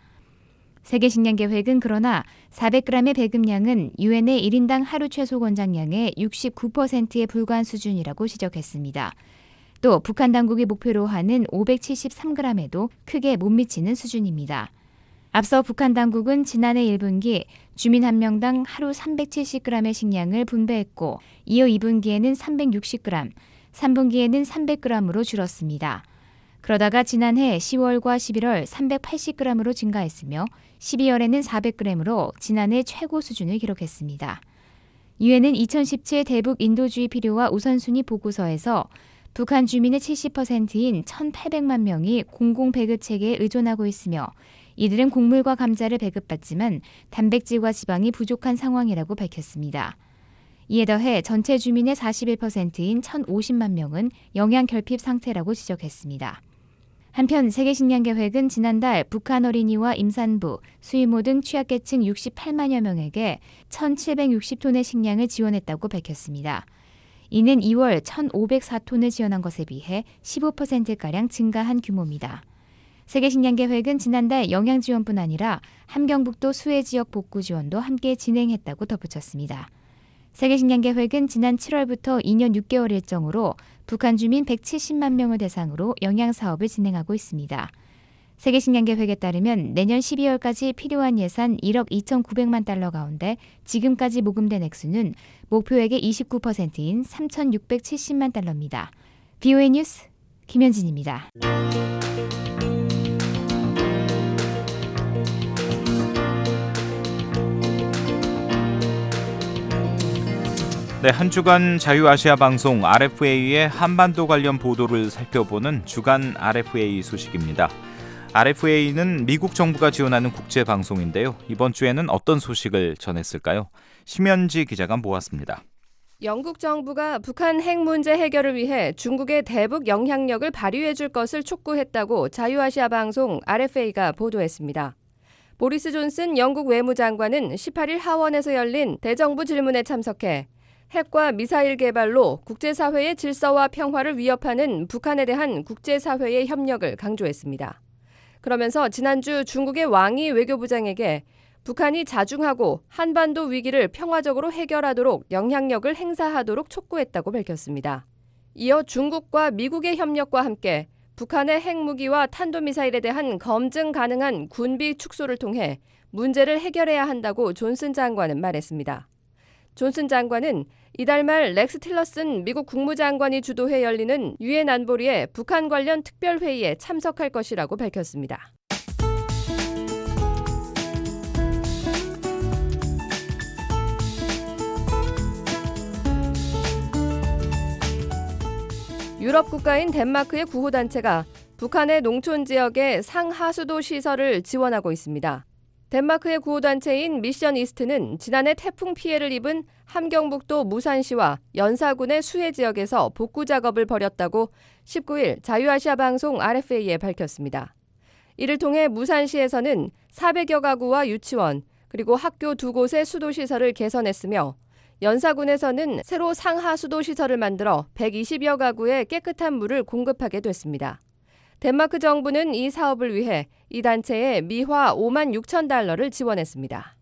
세계식량계획은 그러나 400g의 배급량은 유엔의 1인당 하루 최소 권장량의 69%에 불과한 수준이라고 지적했습니다. 또 북한 당국이 목표로 하는 573g에도 크게 못 미치는 수준입니다. 앞서 북한 당국은 지난해 1분기 주민 한 명당 하루 370g의 식량을 분배했고 이어 2분기에는 360g, 3분기에는 300g으로 줄었습니다. 그러다가 지난해 10월과 11월 380g으로 증가했으며 12월에는 400g으로 지난해 최고 수준을 기록했습니다. 유엔은 2017 대북 인도주의 필요와 우선순위 보고서에서 북한 주민의 70%인 1,800만 명이 공공배급 체계에 의존하고 있으며 이들은 곡물과 감자를 배급받지만 단백질과 지방이 부족한 상황이라고 밝혔습니다. 이에 더해 전체 주민의 41%인 1,050만 명은 영양 결핍 상태라고 지적했습니다. 한편 세계식량계획은 지난달 북한 어린이와 임산부, 수의모 등 취약계층 68만여 명에게 1,760톤의 식량을 지원했다고 밝혔습니다. 이는 2월 1,504톤을 지원한 것에 비해 15%가량 증가한 규모입니다. 세계식량계획은 지난달 영양지원뿐 아니라 함경북도 수해지역 복구 지원도 함께 진행했다고 덧붙였습니다. 세계식량계획은 지난 7월부터 2년 6개월 일정으로 북한 주민 170만 명을 대상으로 영양사업을 진행하고 있습니다. 세계식량계획에 따르면 내년 12월까지 필요한 예산 1억 2,900만 달러 가운데 지금까지 모금된 액수는 목표액의 29%인 3,670만 달러입니다. BOA 뉴스 김현진입니다. 네, 한 주간 자유아시아 방송 RFA의 한반도 관련 보도를 살펴보는 주간 RFA 소식입니다. RFA는 미국 정부가 지원하는 국제 방송인데요. 이번 주에는 어떤 소식을 전했을까요? 심현지 기자가 모았습니다. 영국 정부가 북한 핵 문제 해결을 위해 중국의 대북 영향력을 발휘해 줄 것을 촉구했다고 자유아시아 방송 RFA가 보도했습니다. 보리스 존슨 영국 외무장관은 18일 하원에서 열린 대정부 질문에 참석해 핵과 미사일 개발로 국제사회의 질서와 평화를 위협하는 북한에 대한 국제사회의 협력을 강조했습니다. 그러면서 지난주 중국의 왕이 외교부장에게 북한이 자중하고 한반도 위기를 평화적으로 해결하도록 영향력을 행사하도록 촉구했다고 밝혔습니다. 이어 중국과 미국의 협력과 함께 북한의 핵무기와 탄도미사일에 대한 검증 가능한 군비 축소를 통해 문제를 해결해야 한다고 존슨 장관은 말했습니다. 존슨 장관은 이달 말 렉스 틸러슨 미국 국무장관이 주도해 열리는 유엔 안보리의 북한 관련 특별회의에 참석할 것이라고 밝혔습니다. 유럽 국가인 덴마크의 구호단체가 북한의 농촌 지역의 상하수도 시설을 지원하고 있습니다. 덴마크의 구호단체인 미션 이스트는 지난해 태풍 피해를 입은 함경북도 무산시와 연사군의 수해 지역에서 복구 작업을 벌였다고 19일 자유아시아 방송 RFA에 밝혔습니다. 이를 통해 무산시에서는 400여 가구와 유치원, 그리고 학교 2곳의 수도시설을 개선했으며 연사군에서는 새로 상하수도 시설을 만들어 120여 가구에 깨끗한 물을 공급하게 됐습니다. 덴마크 정부는 이 사업을 위해 이 단체에 미화 5만 6천 달러를 지원했습니다.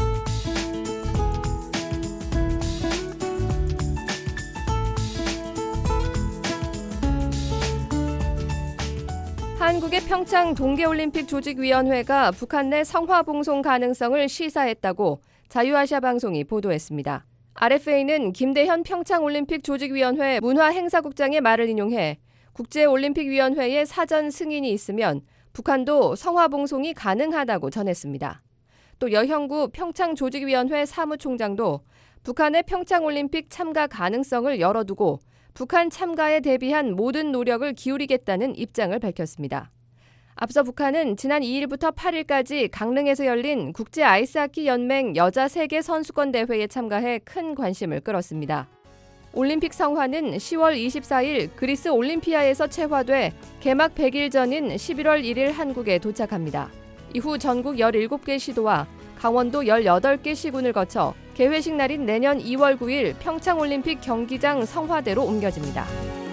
한국의 평창 동계올림픽 조직위원회가 북한 내 성화봉송 가능성을 시사했다고 자유아시아 방송이 보도했습니다. RFA는 김대현 평창올림픽 조직위원회 문화행사국장의 말을 인용해 국제올림픽위원회의 사전 승인이 있으면 북한도 성화봉송이 가능하다고 전했습니다. 또 여형구 평창조직위원회 사무총장도 북한의 평창올림픽 참가 가능성을 열어두고 북한 참가에 대비한 모든 노력을 기울이겠다는 입장을 밝혔습니다. 앞서 북한은 지난 2일부터 8일까지 강릉에서 열린 국제아이스하키 연맹 여자 세계 선수권 대회에 참가해 큰 관심을 끌었습니다. 올림픽 성화는 10월 24일 그리스 올림피아에서 채화돼 개막 100일 전인 11월 1일 한국에 도착합니다. 이후 전국 17개 시도와 강원도 18개 시군을 거쳐 개회식 날인 내년 2월 9일 평창올림픽 경기장 성화대로 옮겨집니다.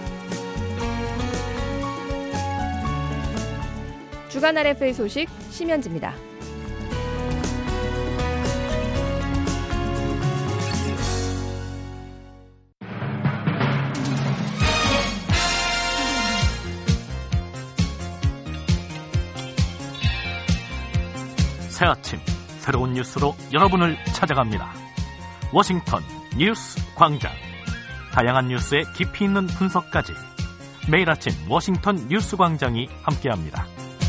주간 RFA 소식 심현지입니다. 새 아침 새로운 뉴스로 여러분을 찾아갑니다. 워싱턴 뉴스 광장. 다양한 뉴스의 깊이 있는 분석까지 매일 아침 워싱턴 뉴스 광장이 함께합니다.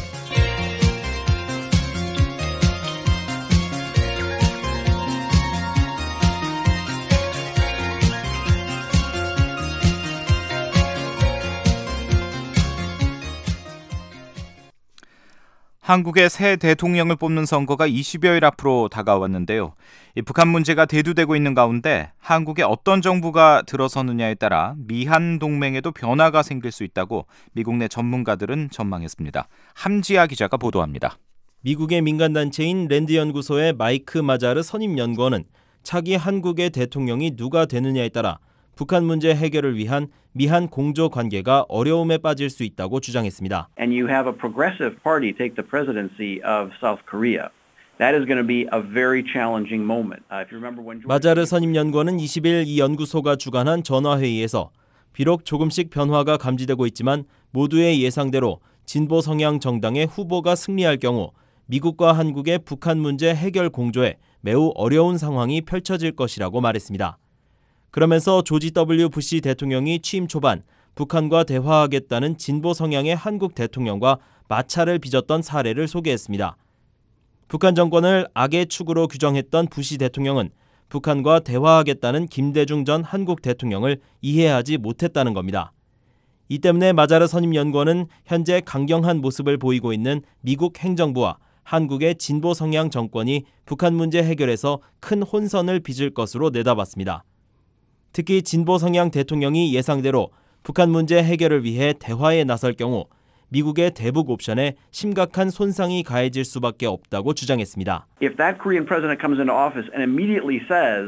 한국의 새 대통령을 뽑는 선거가 20여일 앞으로 다가왔는데요. 이 북한 문제가 대두되고 있는 가운데 한국에 어떤 정부가 들어서느냐에 따라 미한 동맹에도 변화가 생길 수 있다고 미국 내 전문가들은 전망했습니다. 함지아 기자가 보도합니다. 미국의 민간단체인 랜드연구소의 마이크 마자르 선임연구원은 차기 한국의 대통령이 누가 되느냐에 따라 북한 문제 해결을 위한 미한 공조 관계가 어려움에 빠질 수 있다고 주장했습니다. And you have a progressive party take the presidency of South Korea. That is going to be a very challenging moment. If you remember when 마자르 선임연구원은 20일 이 연구소가 주관한 전화회의에서 비록 조금씩 변화가 감지되고 있지만 모두의 예상대로 진보 성향 정당의 후보가 승리할 경우 미국과 한국의 북한 문제 해결 공조에 매우 어려운 상황이 펼쳐질 것이라고 말했습니다. 그러면서 조지 W. 부시 대통령이 취임 초반 북한과 대화하겠다는 진보 성향의 한국 대통령과 마찰을 빚었던 사례를 소개했습니다. 북한 정권을 악의 축으로 규정했던 부시 대통령은 북한과 대화하겠다는 김대중 전 한국 대통령을 이해하지 못했다는 겁니다. 이 때문에 마자르 선임연구원은 현재 강경한 모습을 보이고 있는 미국 행정부와 한국의 진보 성향 정권이 북한 문제 해결에서 큰 혼선을 빚을 것으로 내다봤습니다. 특히 진보 성향 대통령이 예상대로 북한 문제 해결을 위해 대화에 나설 경우 미국의 대북 옵션에 심각한 손상이 가해질 수밖에 없다고 주장했습니다. If that Korean president comes into office and immediately says,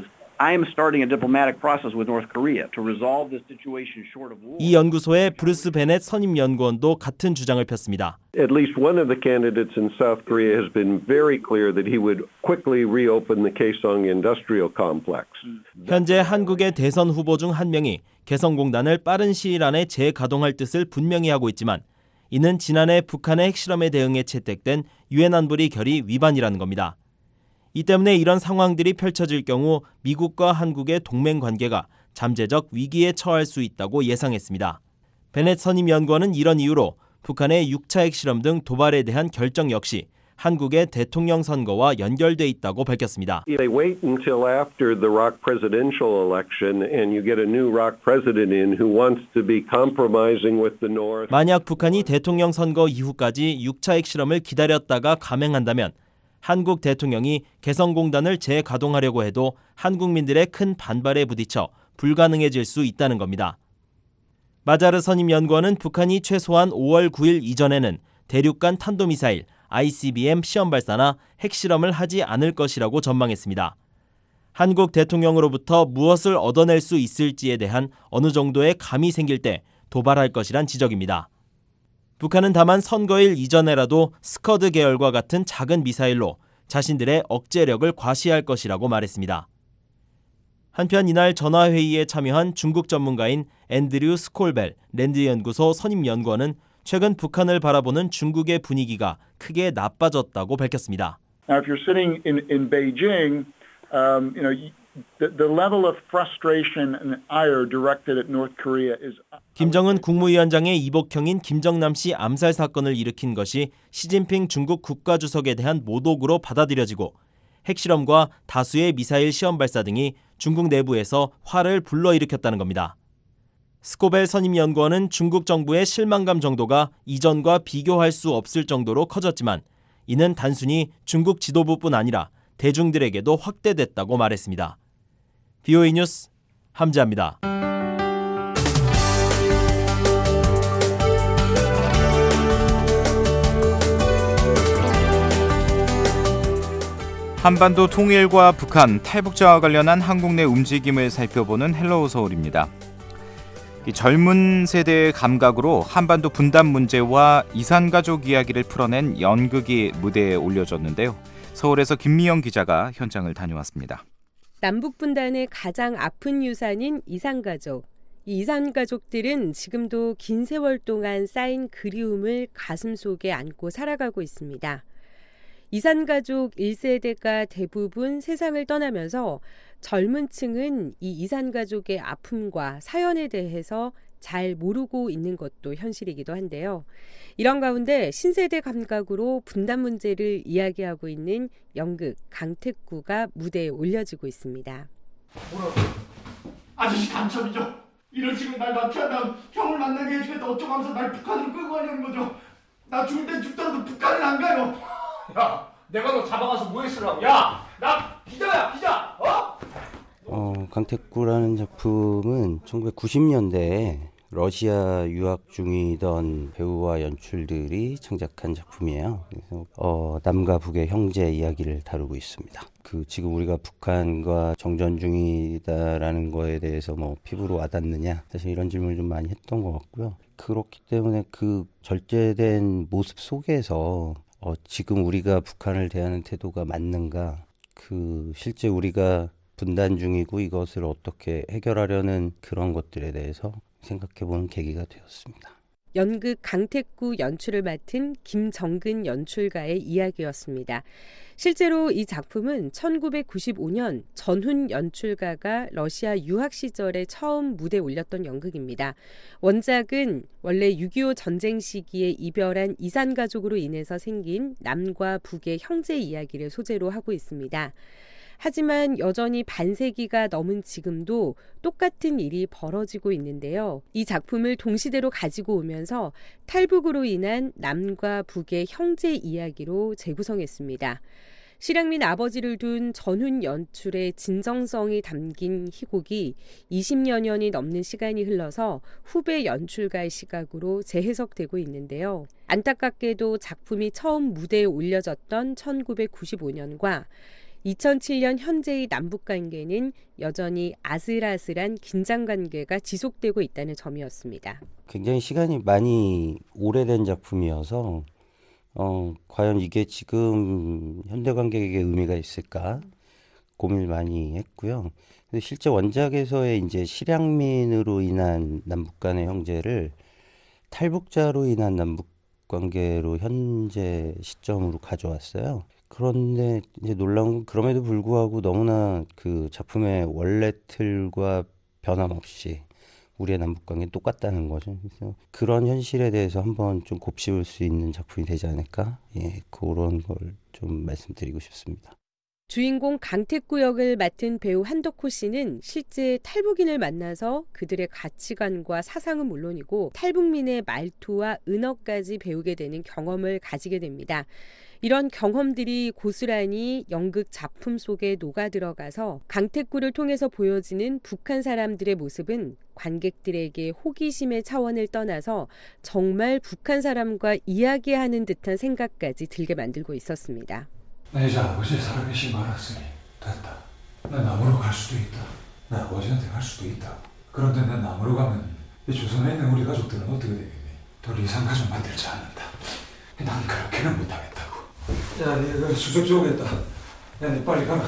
I am starting a diplomatic process with North Korea to resolve this situation short of war. 이 연구소의 브루스 베넷 선임 연구원도 같은 주장을 폈습니다. At least one of the candidates in South Korea has been very clear that he would quickly reopen the Kaesong industrial complex. 현재 한국의 대선 후보 중 한 명이 개성공단을 빠른 시일 안에 재가동할 뜻을 분명히 하고 있지만 이는 지난해 북한의 핵실험에 대응해 채택된 유엔 안보리 결의 위반이라는 겁니다. 이 때문에 이런 상황들이 펼쳐질 경우 미국과 한국의 동맹 관계가 잠재적 위기에 처할 수 있다고 예상했습니다. 베넷 선임 연구원은 이런 이유로 북한의 6차 핵실험 등 도발에 대한 결정 역시 한국의 대통령 선거와 연결돼 있다고 밝혔습니다. They wait until after the Rock presidential election and you get a new Rock president in who wants to be compromising with the North. 만약 북한이 대통령 선거 이후까지 6차 핵실험을 기다렸다가 감행한다면 한국 대통령이 개성공단을 재가동하려고 해도 한국민들의 큰 반발에 부딪혀 불가능해질 수 있다는 겁니다. 마자르 선임 연구원은 북한이 최소한 5월 9일 이전에는 대륙간 탄도미사일 ICBM 시험 발사나 핵실험을 하지 않을 것이라고 전망했습니다. 한국 대통령으로부터 무엇을 얻어낼 수 있을지에 대한 어느 정도의 감이 생길 때 도발할 것이란 지적입니다. 북한은 다만 선거일 이전에라도 스커드 계열과 같은 작은 미사일로 자신들의 억제력을 과시할 것이라고 말했습니다. 한편 이날 전화회의에 참여한 중국 전문가인 앤드류 스콜벨 랜드연구소 선임연구원은 최근 북한을 바라보는 중국의 분위기가 크게 나빠졌다고 밝혔습니다. Now, if you're sitting in Beijing, the level of frustration and ire directed at North Korea is. 김정은 국무위원장의 이복형인 김정남 씨 암살 사건을 일으킨 것이 시진핑 중국 국가주석에 대한 모독으로 받아들여지고 핵실험과 다수의 미사일 시험 발사 등이 중국 내부에서 화를 불러일으켰다는 겁니다. 스코벨 선임연구원은 중국 정부의 실망감 정도가 이전과 비교할 수 없을 정도로 커졌지만 이는 단순히 중국 지도부뿐 아니라 대중들에게도 확대됐다고 말했습니다. BOE 뉴스 함지아입니다. 한반도 통일과 북한, 탈북자와 관련한 한국 내 움직임을 살펴보는 헬로우 서울입니다. 이 젊은 세대의 감각으로 한반도 분단 문제와 이산가족 이야기를 풀어낸 연극이 무대에 올려졌는데요. 서울에서 김미영 기자가 현장을 다녀왔습니다. 남북 분단의 가장 아픈 유산인 이산가족. 이 이산가족들은 지금도 긴 세월 동안 쌓인 그리움을 가슴속에 안고 살아가고 있습니다. 이산가족 1세대가 대부분 세상을 떠나면서 젊은 층은 이 이산가족의 아픔과 사연에 대해서 잘 모르고 있는 것도 현실이기도 한데요. 이런 가운데 신세대 감각으로 분단 문제를 이야기하고 있는 연극 강택구가 무대에 올려지고 있습니다. 뭐라고? 아저씨 간첩이죠. 이런 식으로 날 납치하면 형을 만나게 해주겠다 어쩌고 하면서 날 북한으로 끌고 가려는 거죠. 나 죽을 땐 죽더라도 북한은 안 가요. 야, 내가 너 잡아가서 뭐 했으라고. 야, 나 기자야, 기자. 강택구라는 작품은 1990년대에 러시아 유학 중이던 배우와 연출들이 창작한 작품이에요. 그래서 남과 북의 형제 이야기를 다루고 있습니다. 지금 우리가 북한과 정전 중이다라는 거에 대해서 피부로 와닿느냐, 사실 이런 질문을 좀 많이 했던 것 같고요. 그렇기 때문에 그 절제된 모습 속에서 지금 우리가 북한을 대하는 태도가 맞는가, 실제 우리가 분단 중이고 이것을 어떻게 해결하려는 그런 것들에 대해서 생각해보는 계기가 되었습니다. 연극 강택구 연출을 맡은 김정근 연출가의 이야기였습니다. 실제로 이 작품은 1995년 전훈 연출가가 러시아 유학 시절에 처음 무대에 올렸던 연극입니다. 원작은 원래 6.25 전쟁 시기에 이별한 이산가족으로 인해서 생긴 남과 북의 형제 이야기를 소재로 하고 있습니다. 하지만 여전히 반세기가 넘은 지금도 똑같은 일이 벌어지고 있는데요. 이 작품을 동시대로 가지고 오면서 탈북으로 인한 남과 북의 형제 이야기로 재구성했습니다. 실향민 아버지를 둔 전훈 연출의 진정성이 담긴 희곡이 20여 년이 넘는 시간이 흘러서 후배 연출가의 시각으로 재해석되고 있는데요. 안타깝게도 작품이 처음 무대에 올려졌던 1995년과 2007년 현재의 남북 관계는 여전히 아슬아슬한 긴장 관계가 지속되고 있다는 점이었습니다. 굉장히 시간이 많이 오래된 작품이어서 과연 이게 지금 현대 관객에게 의미가 있을까 고민을 많이 했고요. 실제 원작에서의 이제 실향민으로 인한 남북 간의 형제를 탈북자로 인한 남북 관계로 현재 시점으로 가져왔어요. 그런데 이제 놀라운 건 그럼에도 불구하고 너무나 그 작품의 원래 틀과 변함없이 우리의 남북 관계는 똑같다는 거죠. 그래서 그런 현실에 대해서 한번 좀 곱씹을 수 있는 작품이 되지 않을까? 그런 걸 좀 말씀드리고 싶습니다. 주인공 강택구 역을 맡은 배우 한덕호 씨는 실제 탈북인을 만나서 그들의 가치관과 사상은 물론이고 탈북민의 말투와 은어까지 배우게 되는 경험을 가지게 됩니다. 이런 경험들이 고스란히 연극 작품 속에 녹아들어가서 강택구를 통해서 보여지는 북한 사람들의 모습은 관객들에게 호기심의 차원을 떠나서 정말 북한 사람과 이야기하는 듯한 생각까지 들게 만들고 있었습니다. 내 이제 아버지 살아계신 거 알았으니 됐다. 나 남으로 갈 수도 있다. 나 아버지한테 갈 수도 있다. 그런데 난 남으로 가면 이 조선에 있는 우리 가족들은 어떻게 되겠니? 더 이상 가족 만들지 않는다. 난 그렇게는 못하겠다고. 야, 내가 수석 좀 오겠다. 야, 니 빨리 가라.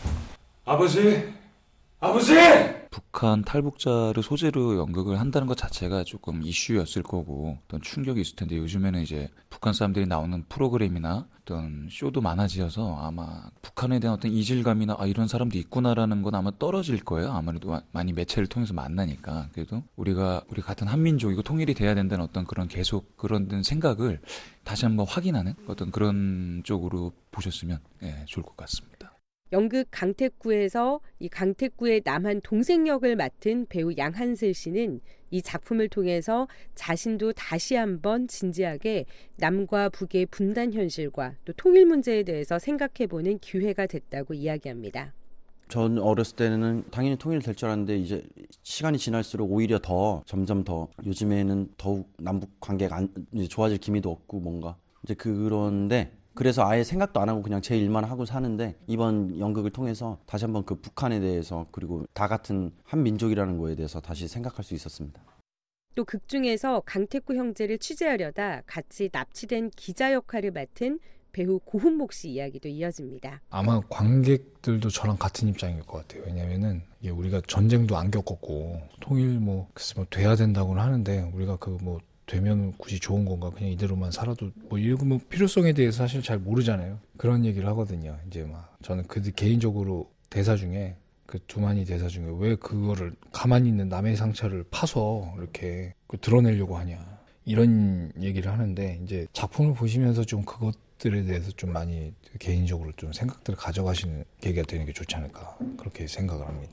아버지! 아버지! 북한 탈북자를 소재로 연극을 한다는 것 자체가 조금 이슈였을 거고 어떤 충격이 있을 텐데 요즘에는 이제 북한 사람들이 나오는 프로그램이나 어떤 쇼도 많아지어서 아마 북한에 대한 어떤 이질감이나 이런 사람도 있구나라는 건 아마 떨어질 거예요. 아무래도 많이 매체를 통해서 만나니까. 그래도 우리 같은 한민족이고 통일이 돼야 된다는 어떤 그런 계속 그런 생각을 다시 한번 확인하는 어떤 그런 쪽으로 보셨으면 좋을 것 같습니다. 연극 강택구에서 이 강택구의 남한 동생 역을 맡은 배우 양한슬 씨는 이 작품을 통해서 자신도 다시 한번 진지하게 남과 북의 분단 현실과 또 통일 문제에 대해서 생각해보는 기회가 됐다고 이야기합니다. 전 어렸을 때는 당연히 통일될 줄 알았는데 이제 시간이 지날수록 오히려 점점 더 요즘에는 더욱 남북 관계가 좋아질 기미도 없고 뭔가 이제 그런데 그래서 아예 생각도 안 하고 그냥 제 일만 하고 사는데 이번 연극을 통해서 다시 한번 그 북한에 대해서 그리고 다 같은 한 민족이라는 거에 대해서 다시 생각할 수 있었습니다. 또 극 중에서 강택구 형제를 취재하려다 같이 납치된 기자 역할을 맡은 배우 고훈목 씨 이야기도 이어집니다. 아마 관객들도 저랑 같은 입장일 것 같아요. 왜냐면은 이게 우리가 전쟁도 안 겪었고 통일 글쎄 돼야 된다고는 하는데 우리가 되면 굳이 좋은 건가 그냥 이대로만 살아도 이런 필요성에 대해서 사실 잘 모르잖아요. 그런 얘기를 하거든요. 이제 저는 그들 개인적으로 대사 중에 그 두만이 대사 중에 왜 그거를 가만히 있는 남의 상처를 파서 이렇게 드러내려고 하냐 이런 얘기를 하는데 이제 작품을 보시면서 좀 그것들에 대해서 좀 많이 개인적으로 좀 생각들을 가져가시는 계기가 되는 게 좋지 않을까 그렇게 생각을 합니다.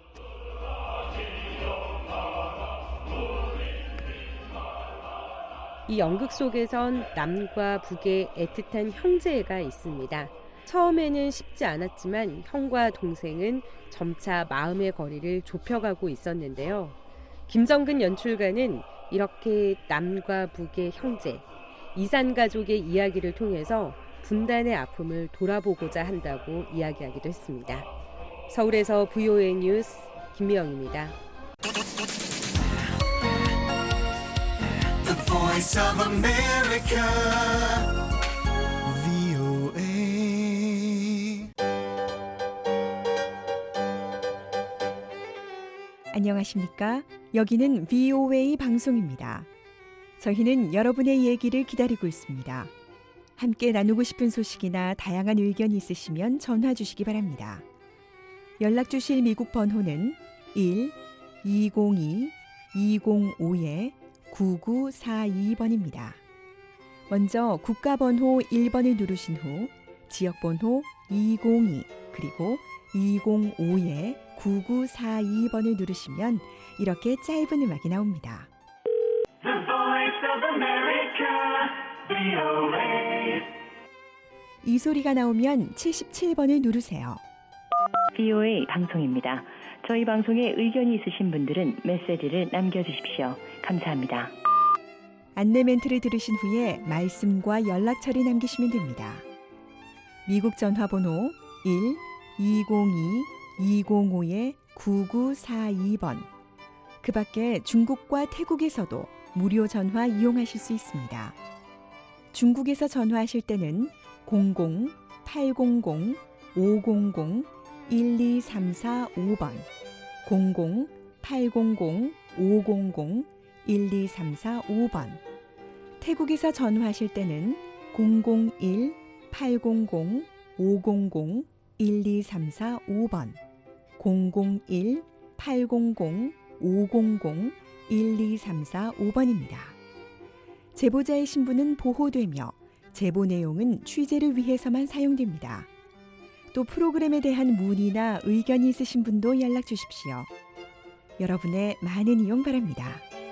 이 연극 속에선 남과 북의 애틋한 형제애가 있습니다. 처음에는 쉽지 않았지만 형과 동생은 점차 마음의 거리를 좁혀가고 있었는데요. 김정근 연출가는 이렇게 남과 북의 형제, 이산가족의 이야기를 통해서 분단의 아픔을 돌아보고자 한다고 이야기하기도 했습니다. 서울에서 VOA 뉴스 김미영입니다. The Voice of America, VOA. 안녕하십니까? 여기는 VOA 방송입니다. 저희는 여러분의 얘기를 기다리고 있습니다. 함께 나누고 싶은 소식이나 다양한 의견이 있으시면 전화 주시기 바랍니다. 연락 주실 미국 번호는 1-202-205-9942번입니다. 먼저 국가번호 1번을 누르신 후 지역번호 202 그리고 205-9942번을 누르시면 이렇게 짧은 음악이 나옵니다. The Voice of America, VOA. 이 소리가 나오면 77번을 누르세요. VOA 방송입니다. 저희 방송에 의견이 있으신 분들은 메시지를 남겨주십시오. 감사합니다. 안내 멘트를 들으신 후에 말씀과 연락처를 남기시면 됩니다. 미국 전화번호 202-205-9942번. 그 밖에 중국과 태국에서도 무료 전화 이용하실 수 있습니다. 중국에서 전화하실 때는 00-800-500-12345번, 00-800-500-12345번. 태국에서 전화하실 때는 001-800-500-12345번, 001-800-500-12345번입니다. 제보자의 신분은 보호되며 제보 내용은 취재를 위해서만 사용됩니다. 또 프로그램에 대한 문의나 의견이 있으신 분도 연락 주십시오. 여러분의 많은 이용 바랍니다.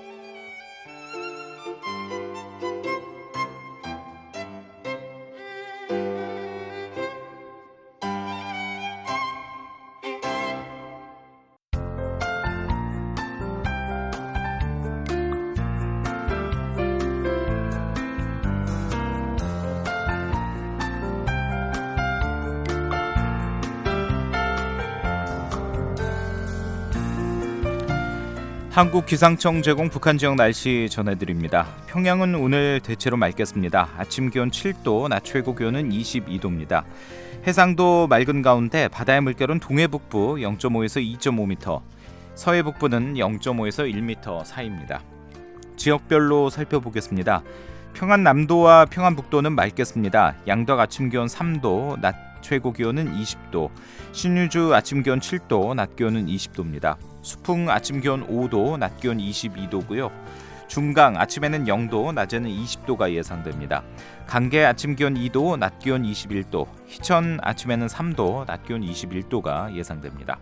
한국기상청 제공 북한 지역 날씨 전해드립니다. 평양은 오늘 대체로 맑겠습니다. 아침 기온 7도, 낮 최고 기온은 22도입니다. 해상도 맑은 가운데 바다의 물결은 동해북부 0.5에서 2.5m, 서해북부는 0.5에서 1m 사이입니다. 지역별로 살펴보겠습니다. 평안남도와 평안북도는 맑겠습니다. 양덕 아침 기온 3도, 낮 최고 기온은 20도, 신유주 아침 기온 7도, 낮 기온은 20도입니다. 수풍 아침 기온 5도, 낮 기온 22도고요. 중강 아침에는 0도, 낮에는 20도가 예상됩니다. 강계 아침 기온 2도, 낮 기온 21도, 희천 아침에는 3도, 낮 기온 21도가 예상됩니다.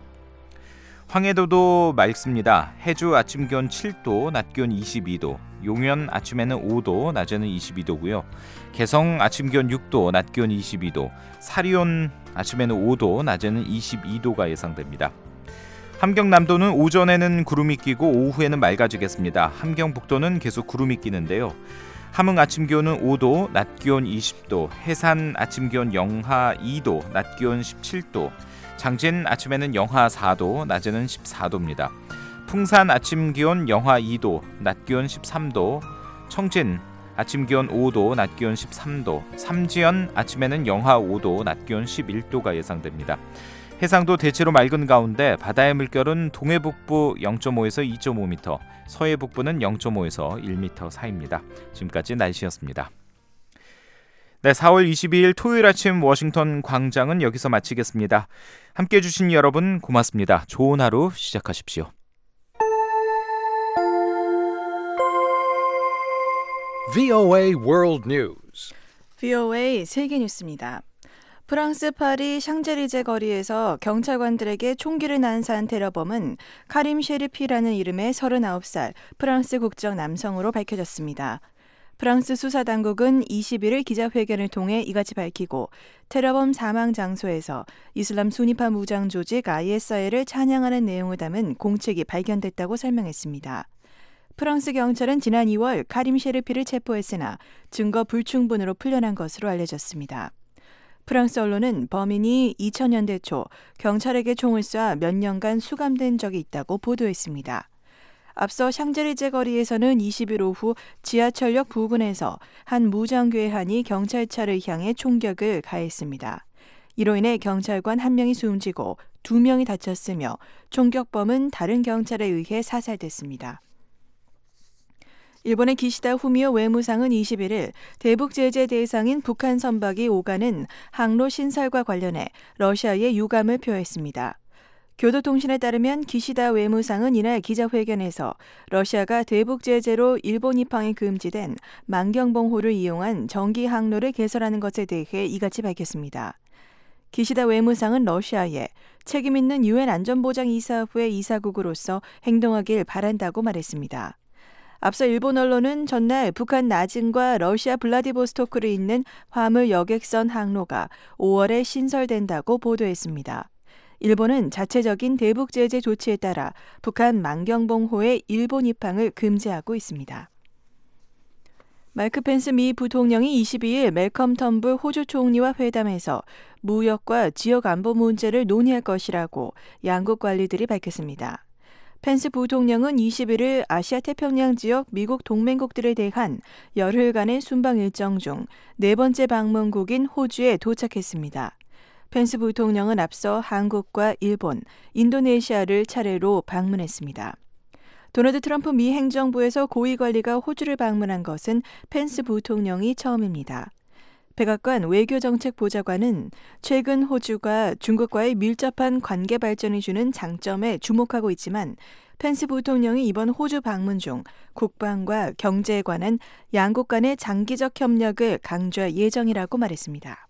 황해도도 맑습니다. 해주 아침 기온 7도, 낮 기온 22도, 용현 아침에는 5도, 낮에는 22도고요. 개성 아침 기온 6도, 낮 기온 22도, 사리온 아침에는 5도, 낮에는 22도가 예상됩니다. 함경남도는 오전에는 구름이 끼고 오후에는 맑아지겠습니다. 함경북도는 계속 구름이 끼는데요. 함흥 아침 기온은 5도, 낮 기온 20도, 해산 아침 기온 영하 2도, 낮 기온 17도, 장진 아침에는 영하 4도, 낮에는 14도입니다. 풍산 아침 기온 영하 2도, 낮 기온 13도, 청진 아침 기온 5도, 낮 기온 13도, 삼지연 아침에는 영하 5도, 낮 기온 11도가 예상됩니다. 해상도 대체로 맑은 가운데 바다의 물결은 동해북부 0.5에서 2.5m, 서해북부는 0.5에서 1m 사이입니다. 지금까지 날씨였습니다. 네, 4월 22일 토요일 아침 워싱턴 광장은 여기서 마치겠습니다. 함께해 주신 여러분 고맙습니다. 좋은 하루 시작하십시오. VOA World News. VOA 세계 뉴스입니다. 프랑스 파리 샹젤리제 거리에서 경찰관들에게 총기를 난사한 테러범은 카림 셰르피라는 이름의 39살 프랑스 국적 남성으로 밝혀졌습니다. 프랑스 수사당국은 21일 기자회견을 통해 이같이 밝히고 테러범 사망 장소에서 이슬람 순위파 무장 조직 ISI를 찬양하는 내용을 담은 공책이 발견됐다고 설명했습니다. 프랑스 경찰은 지난 2월 카림 셰르피를 체포했으나 증거 불충분으로 풀려난 것으로 알려졌습니다. 프랑스 언론은 범인이 2000년대 초 경찰에게 총을 쏴 몇 년간 수감된 적이 있다고 보도했습니다. 앞서 샹젤리제 거리에서는 20일 오후 지하철역 부근에서 한 무장괴한이 경찰차를 향해 총격을 가했습니다. 이로 인해 경찰관 1명이 숨지고 2명이 다쳤으며 총격범은 다른 경찰에 의해 사살됐습니다. 일본의 기시다 후미오 외무상은 21일 대북 제재 대상인 북한 선박이 오가는 항로 신설과 관련해 러시아에 유감을 표했습니다. 교도통신에 따르면 기시다 외무상은 이날 기자회견에서 러시아가 대북 제재로 일본 입항이 금지된 만경봉호를 이용한 정기 항로를 개설하는 것에 대해 이같이 밝혔습니다. 기시다 외무상은 러시아에 책임 있는 유엔 안전보장이사회 이사국으로서 행동하길 바란다고 말했습니다. 앞서 일본 언론은 전날 북한 나진과 러시아 블라디보스토크를 잇는 화물 여객선 항로가 5월에 신설된다고 보도했습니다. 일본은 자체적인 대북 제재 조치에 따라 북한 만경봉호의 일본 입항을 금지하고 있습니다. 마이크 펜스 미 부통령이 22일 멜컴 턴불 호주 총리와 회담해서 무역과 지역 안보 문제를 논의할 것이라고 양국 관리들이 밝혔습니다. 펜스 부통령은 21일 아시아 태평양 지역 미국 동맹국들에 대한 열흘간의 순방 일정 중 네 번째 방문국인 호주에 도착했습니다. 펜스 부통령은 앞서 한국과 일본, 인도네시아를 차례로 방문했습니다. 도널드 트럼프 미 행정부에서 고위 관리가 호주를 방문한 것은 펜스 부통령이 처음입니다. 백악관 외교정책 보좌관은 최근 호주가 중국과의 밀접한 관계 발전이 주는 장점에 주목하고 있지만 펜스 부통령이 이번 호주 방문 중 국방과 경제에 관한 양국 간의 장기적 협력을 강조할 예정이라고 말했습니다.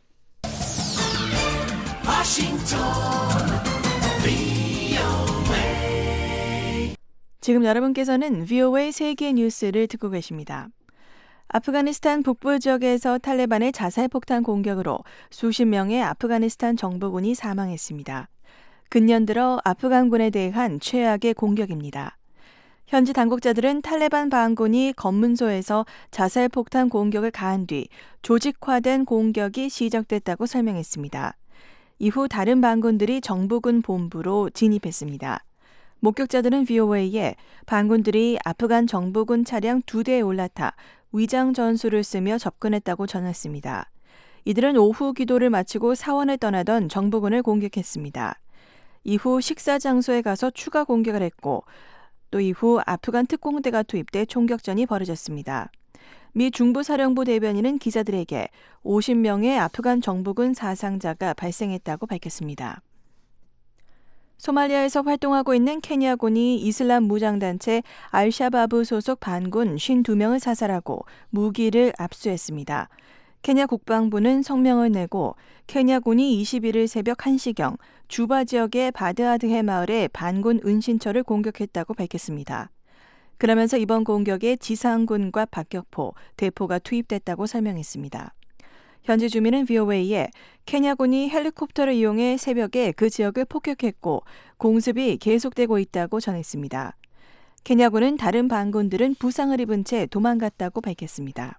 지금 여러분께서는 VOA 세계 뉴스를 듣고 계십니다. 아프가니스탄 북부 지역에서 탈레반의 자살 폭탄 공격으로 수십 명의 아프가니스탄 정부군이 사망했습니다. 근년 들어 아프간군에 대한 최악의 공격입니다. 현지 당국자들은 탈레반 반군이 검문소에서 자살 폭탄 공격을 가한 뒤 조직화된 공격이 시작됐다고 설명했습니다. 이후 다른 반군들이 정부군 본부로 진입했습니다. 목격자들은 VOA에 반군들이 아프간 정부군 차량 2대에 올라타 위장 전술을 쓰며 접근했다고 전했습니다. 이들은 오후 기도를 마치고 사원을 떠나던 정부군을 공격했습니다. 이후 식사 장소에 가서 추가 공격을 했고 또 이후 아프간 특공대가 투입돼 총격전이 벌어졌습니다. 미 중부사령부 대변인은 기자들에게 50명의 아프간 정부군 사상자가 발생했다고 밝혔습니다. 소말리아에서 활동하고 있는 케냐군이 이슬람 무장단체 알샤바브 소속 반군 52명을 사살하고 무기를 압수했습니다. 케냐 국방부는 성명을 내고 케냐군이 21일 새벽 1시경 주바 지역의 바드아드해 마을의 반군 은신처를 공격했다고 밝혔습니다. 그러면서 이번 공격에 지상군과 박격포, 대포가 투입됐다고 설명했습니다. 현지 주민은 VOA에 케냐군이 헬리콥터를 이용해 새벽에 그 지역을 폭격했고 공습이 계속되고 있다고 전했습니다. 케냐군은 다른 반군들은 부상을 입은 채 도망갔다고 밝혔습니다.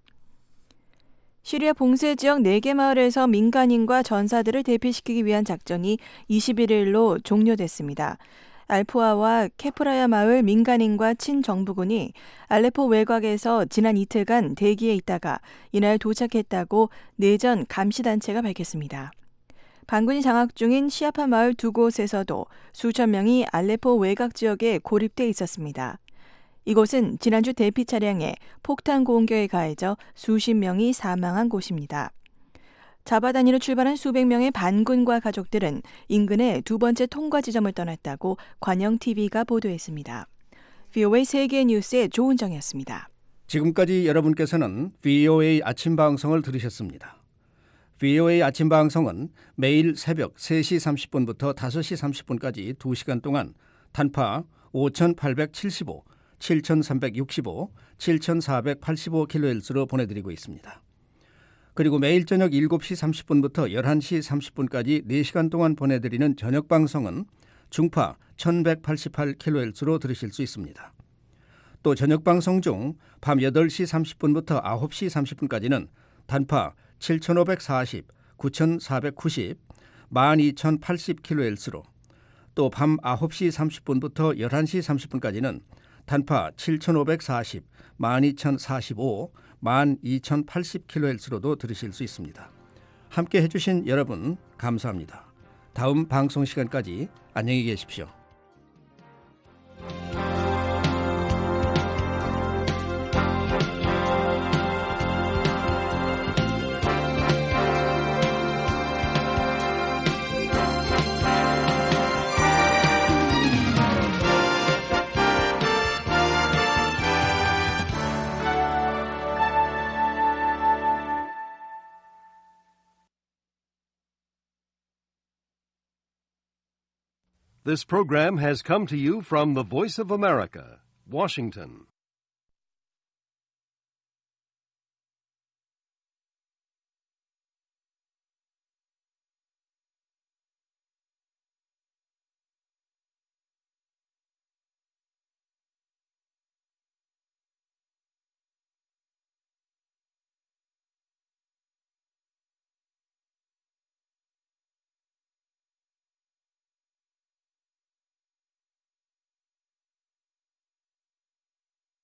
시리아 봉쇄 지역 4개 마을에서 민간인과 전사들을 대피시키기 위한 작전이 21일로 종료됐습니다. 알푸아와 케프라야 마을 민간인과 친정부군이 알레포 외곽에서 지난 이틀간 대기에 있다가 이날 도착했다고 내전 감시단체가 밝혔습니다. 반군이 장악 중인 시아파 마을 2곳에서도 수천 명이 알레포 외곽 지역에 고립돼 있었습니다. 이곳은 지난주 대피 차량에 폭탄 공격에 가해져 수십 명이 사망한 곳입니다. 자바단위로 출발한 수백 명의 반군과 가족들은 인근의 두 번째 통과 지점을 떠났다고 관영TV가 보도했습니다. VOA 세계 뉴스의 조은정이었습니다. 지금까지 여러분께서는 VOA 아침 방송을 들으셨습니다. VOA 아침 방송은 매일 새벽 3시 30분부터 5시 30분까지 2시간 동안 단파 5875, 7365, 7485kHz로 보내드리고 있습니다. 그리고 매일 저녁 7시 30분부터 11시 30분까지 4시간 동안 보내드리는 저녁 방송은 중파 1188kHz로 들으실 수 있습니다. 또 저녁 방송 중 밤 8시 30분부터 9시 30분까지는 단파 7540, 9490, 12080kHz로 또 밤 9시 30분부터 11시 30분까지는 단파 7540, 12045, 12080kHz로도 들으실 수 있습니다. 함께 해주신 여러분 감사합니다. 다음 방송 시간까지 안녕히 계십시오. This program has come to you from the Voice of America, Washington.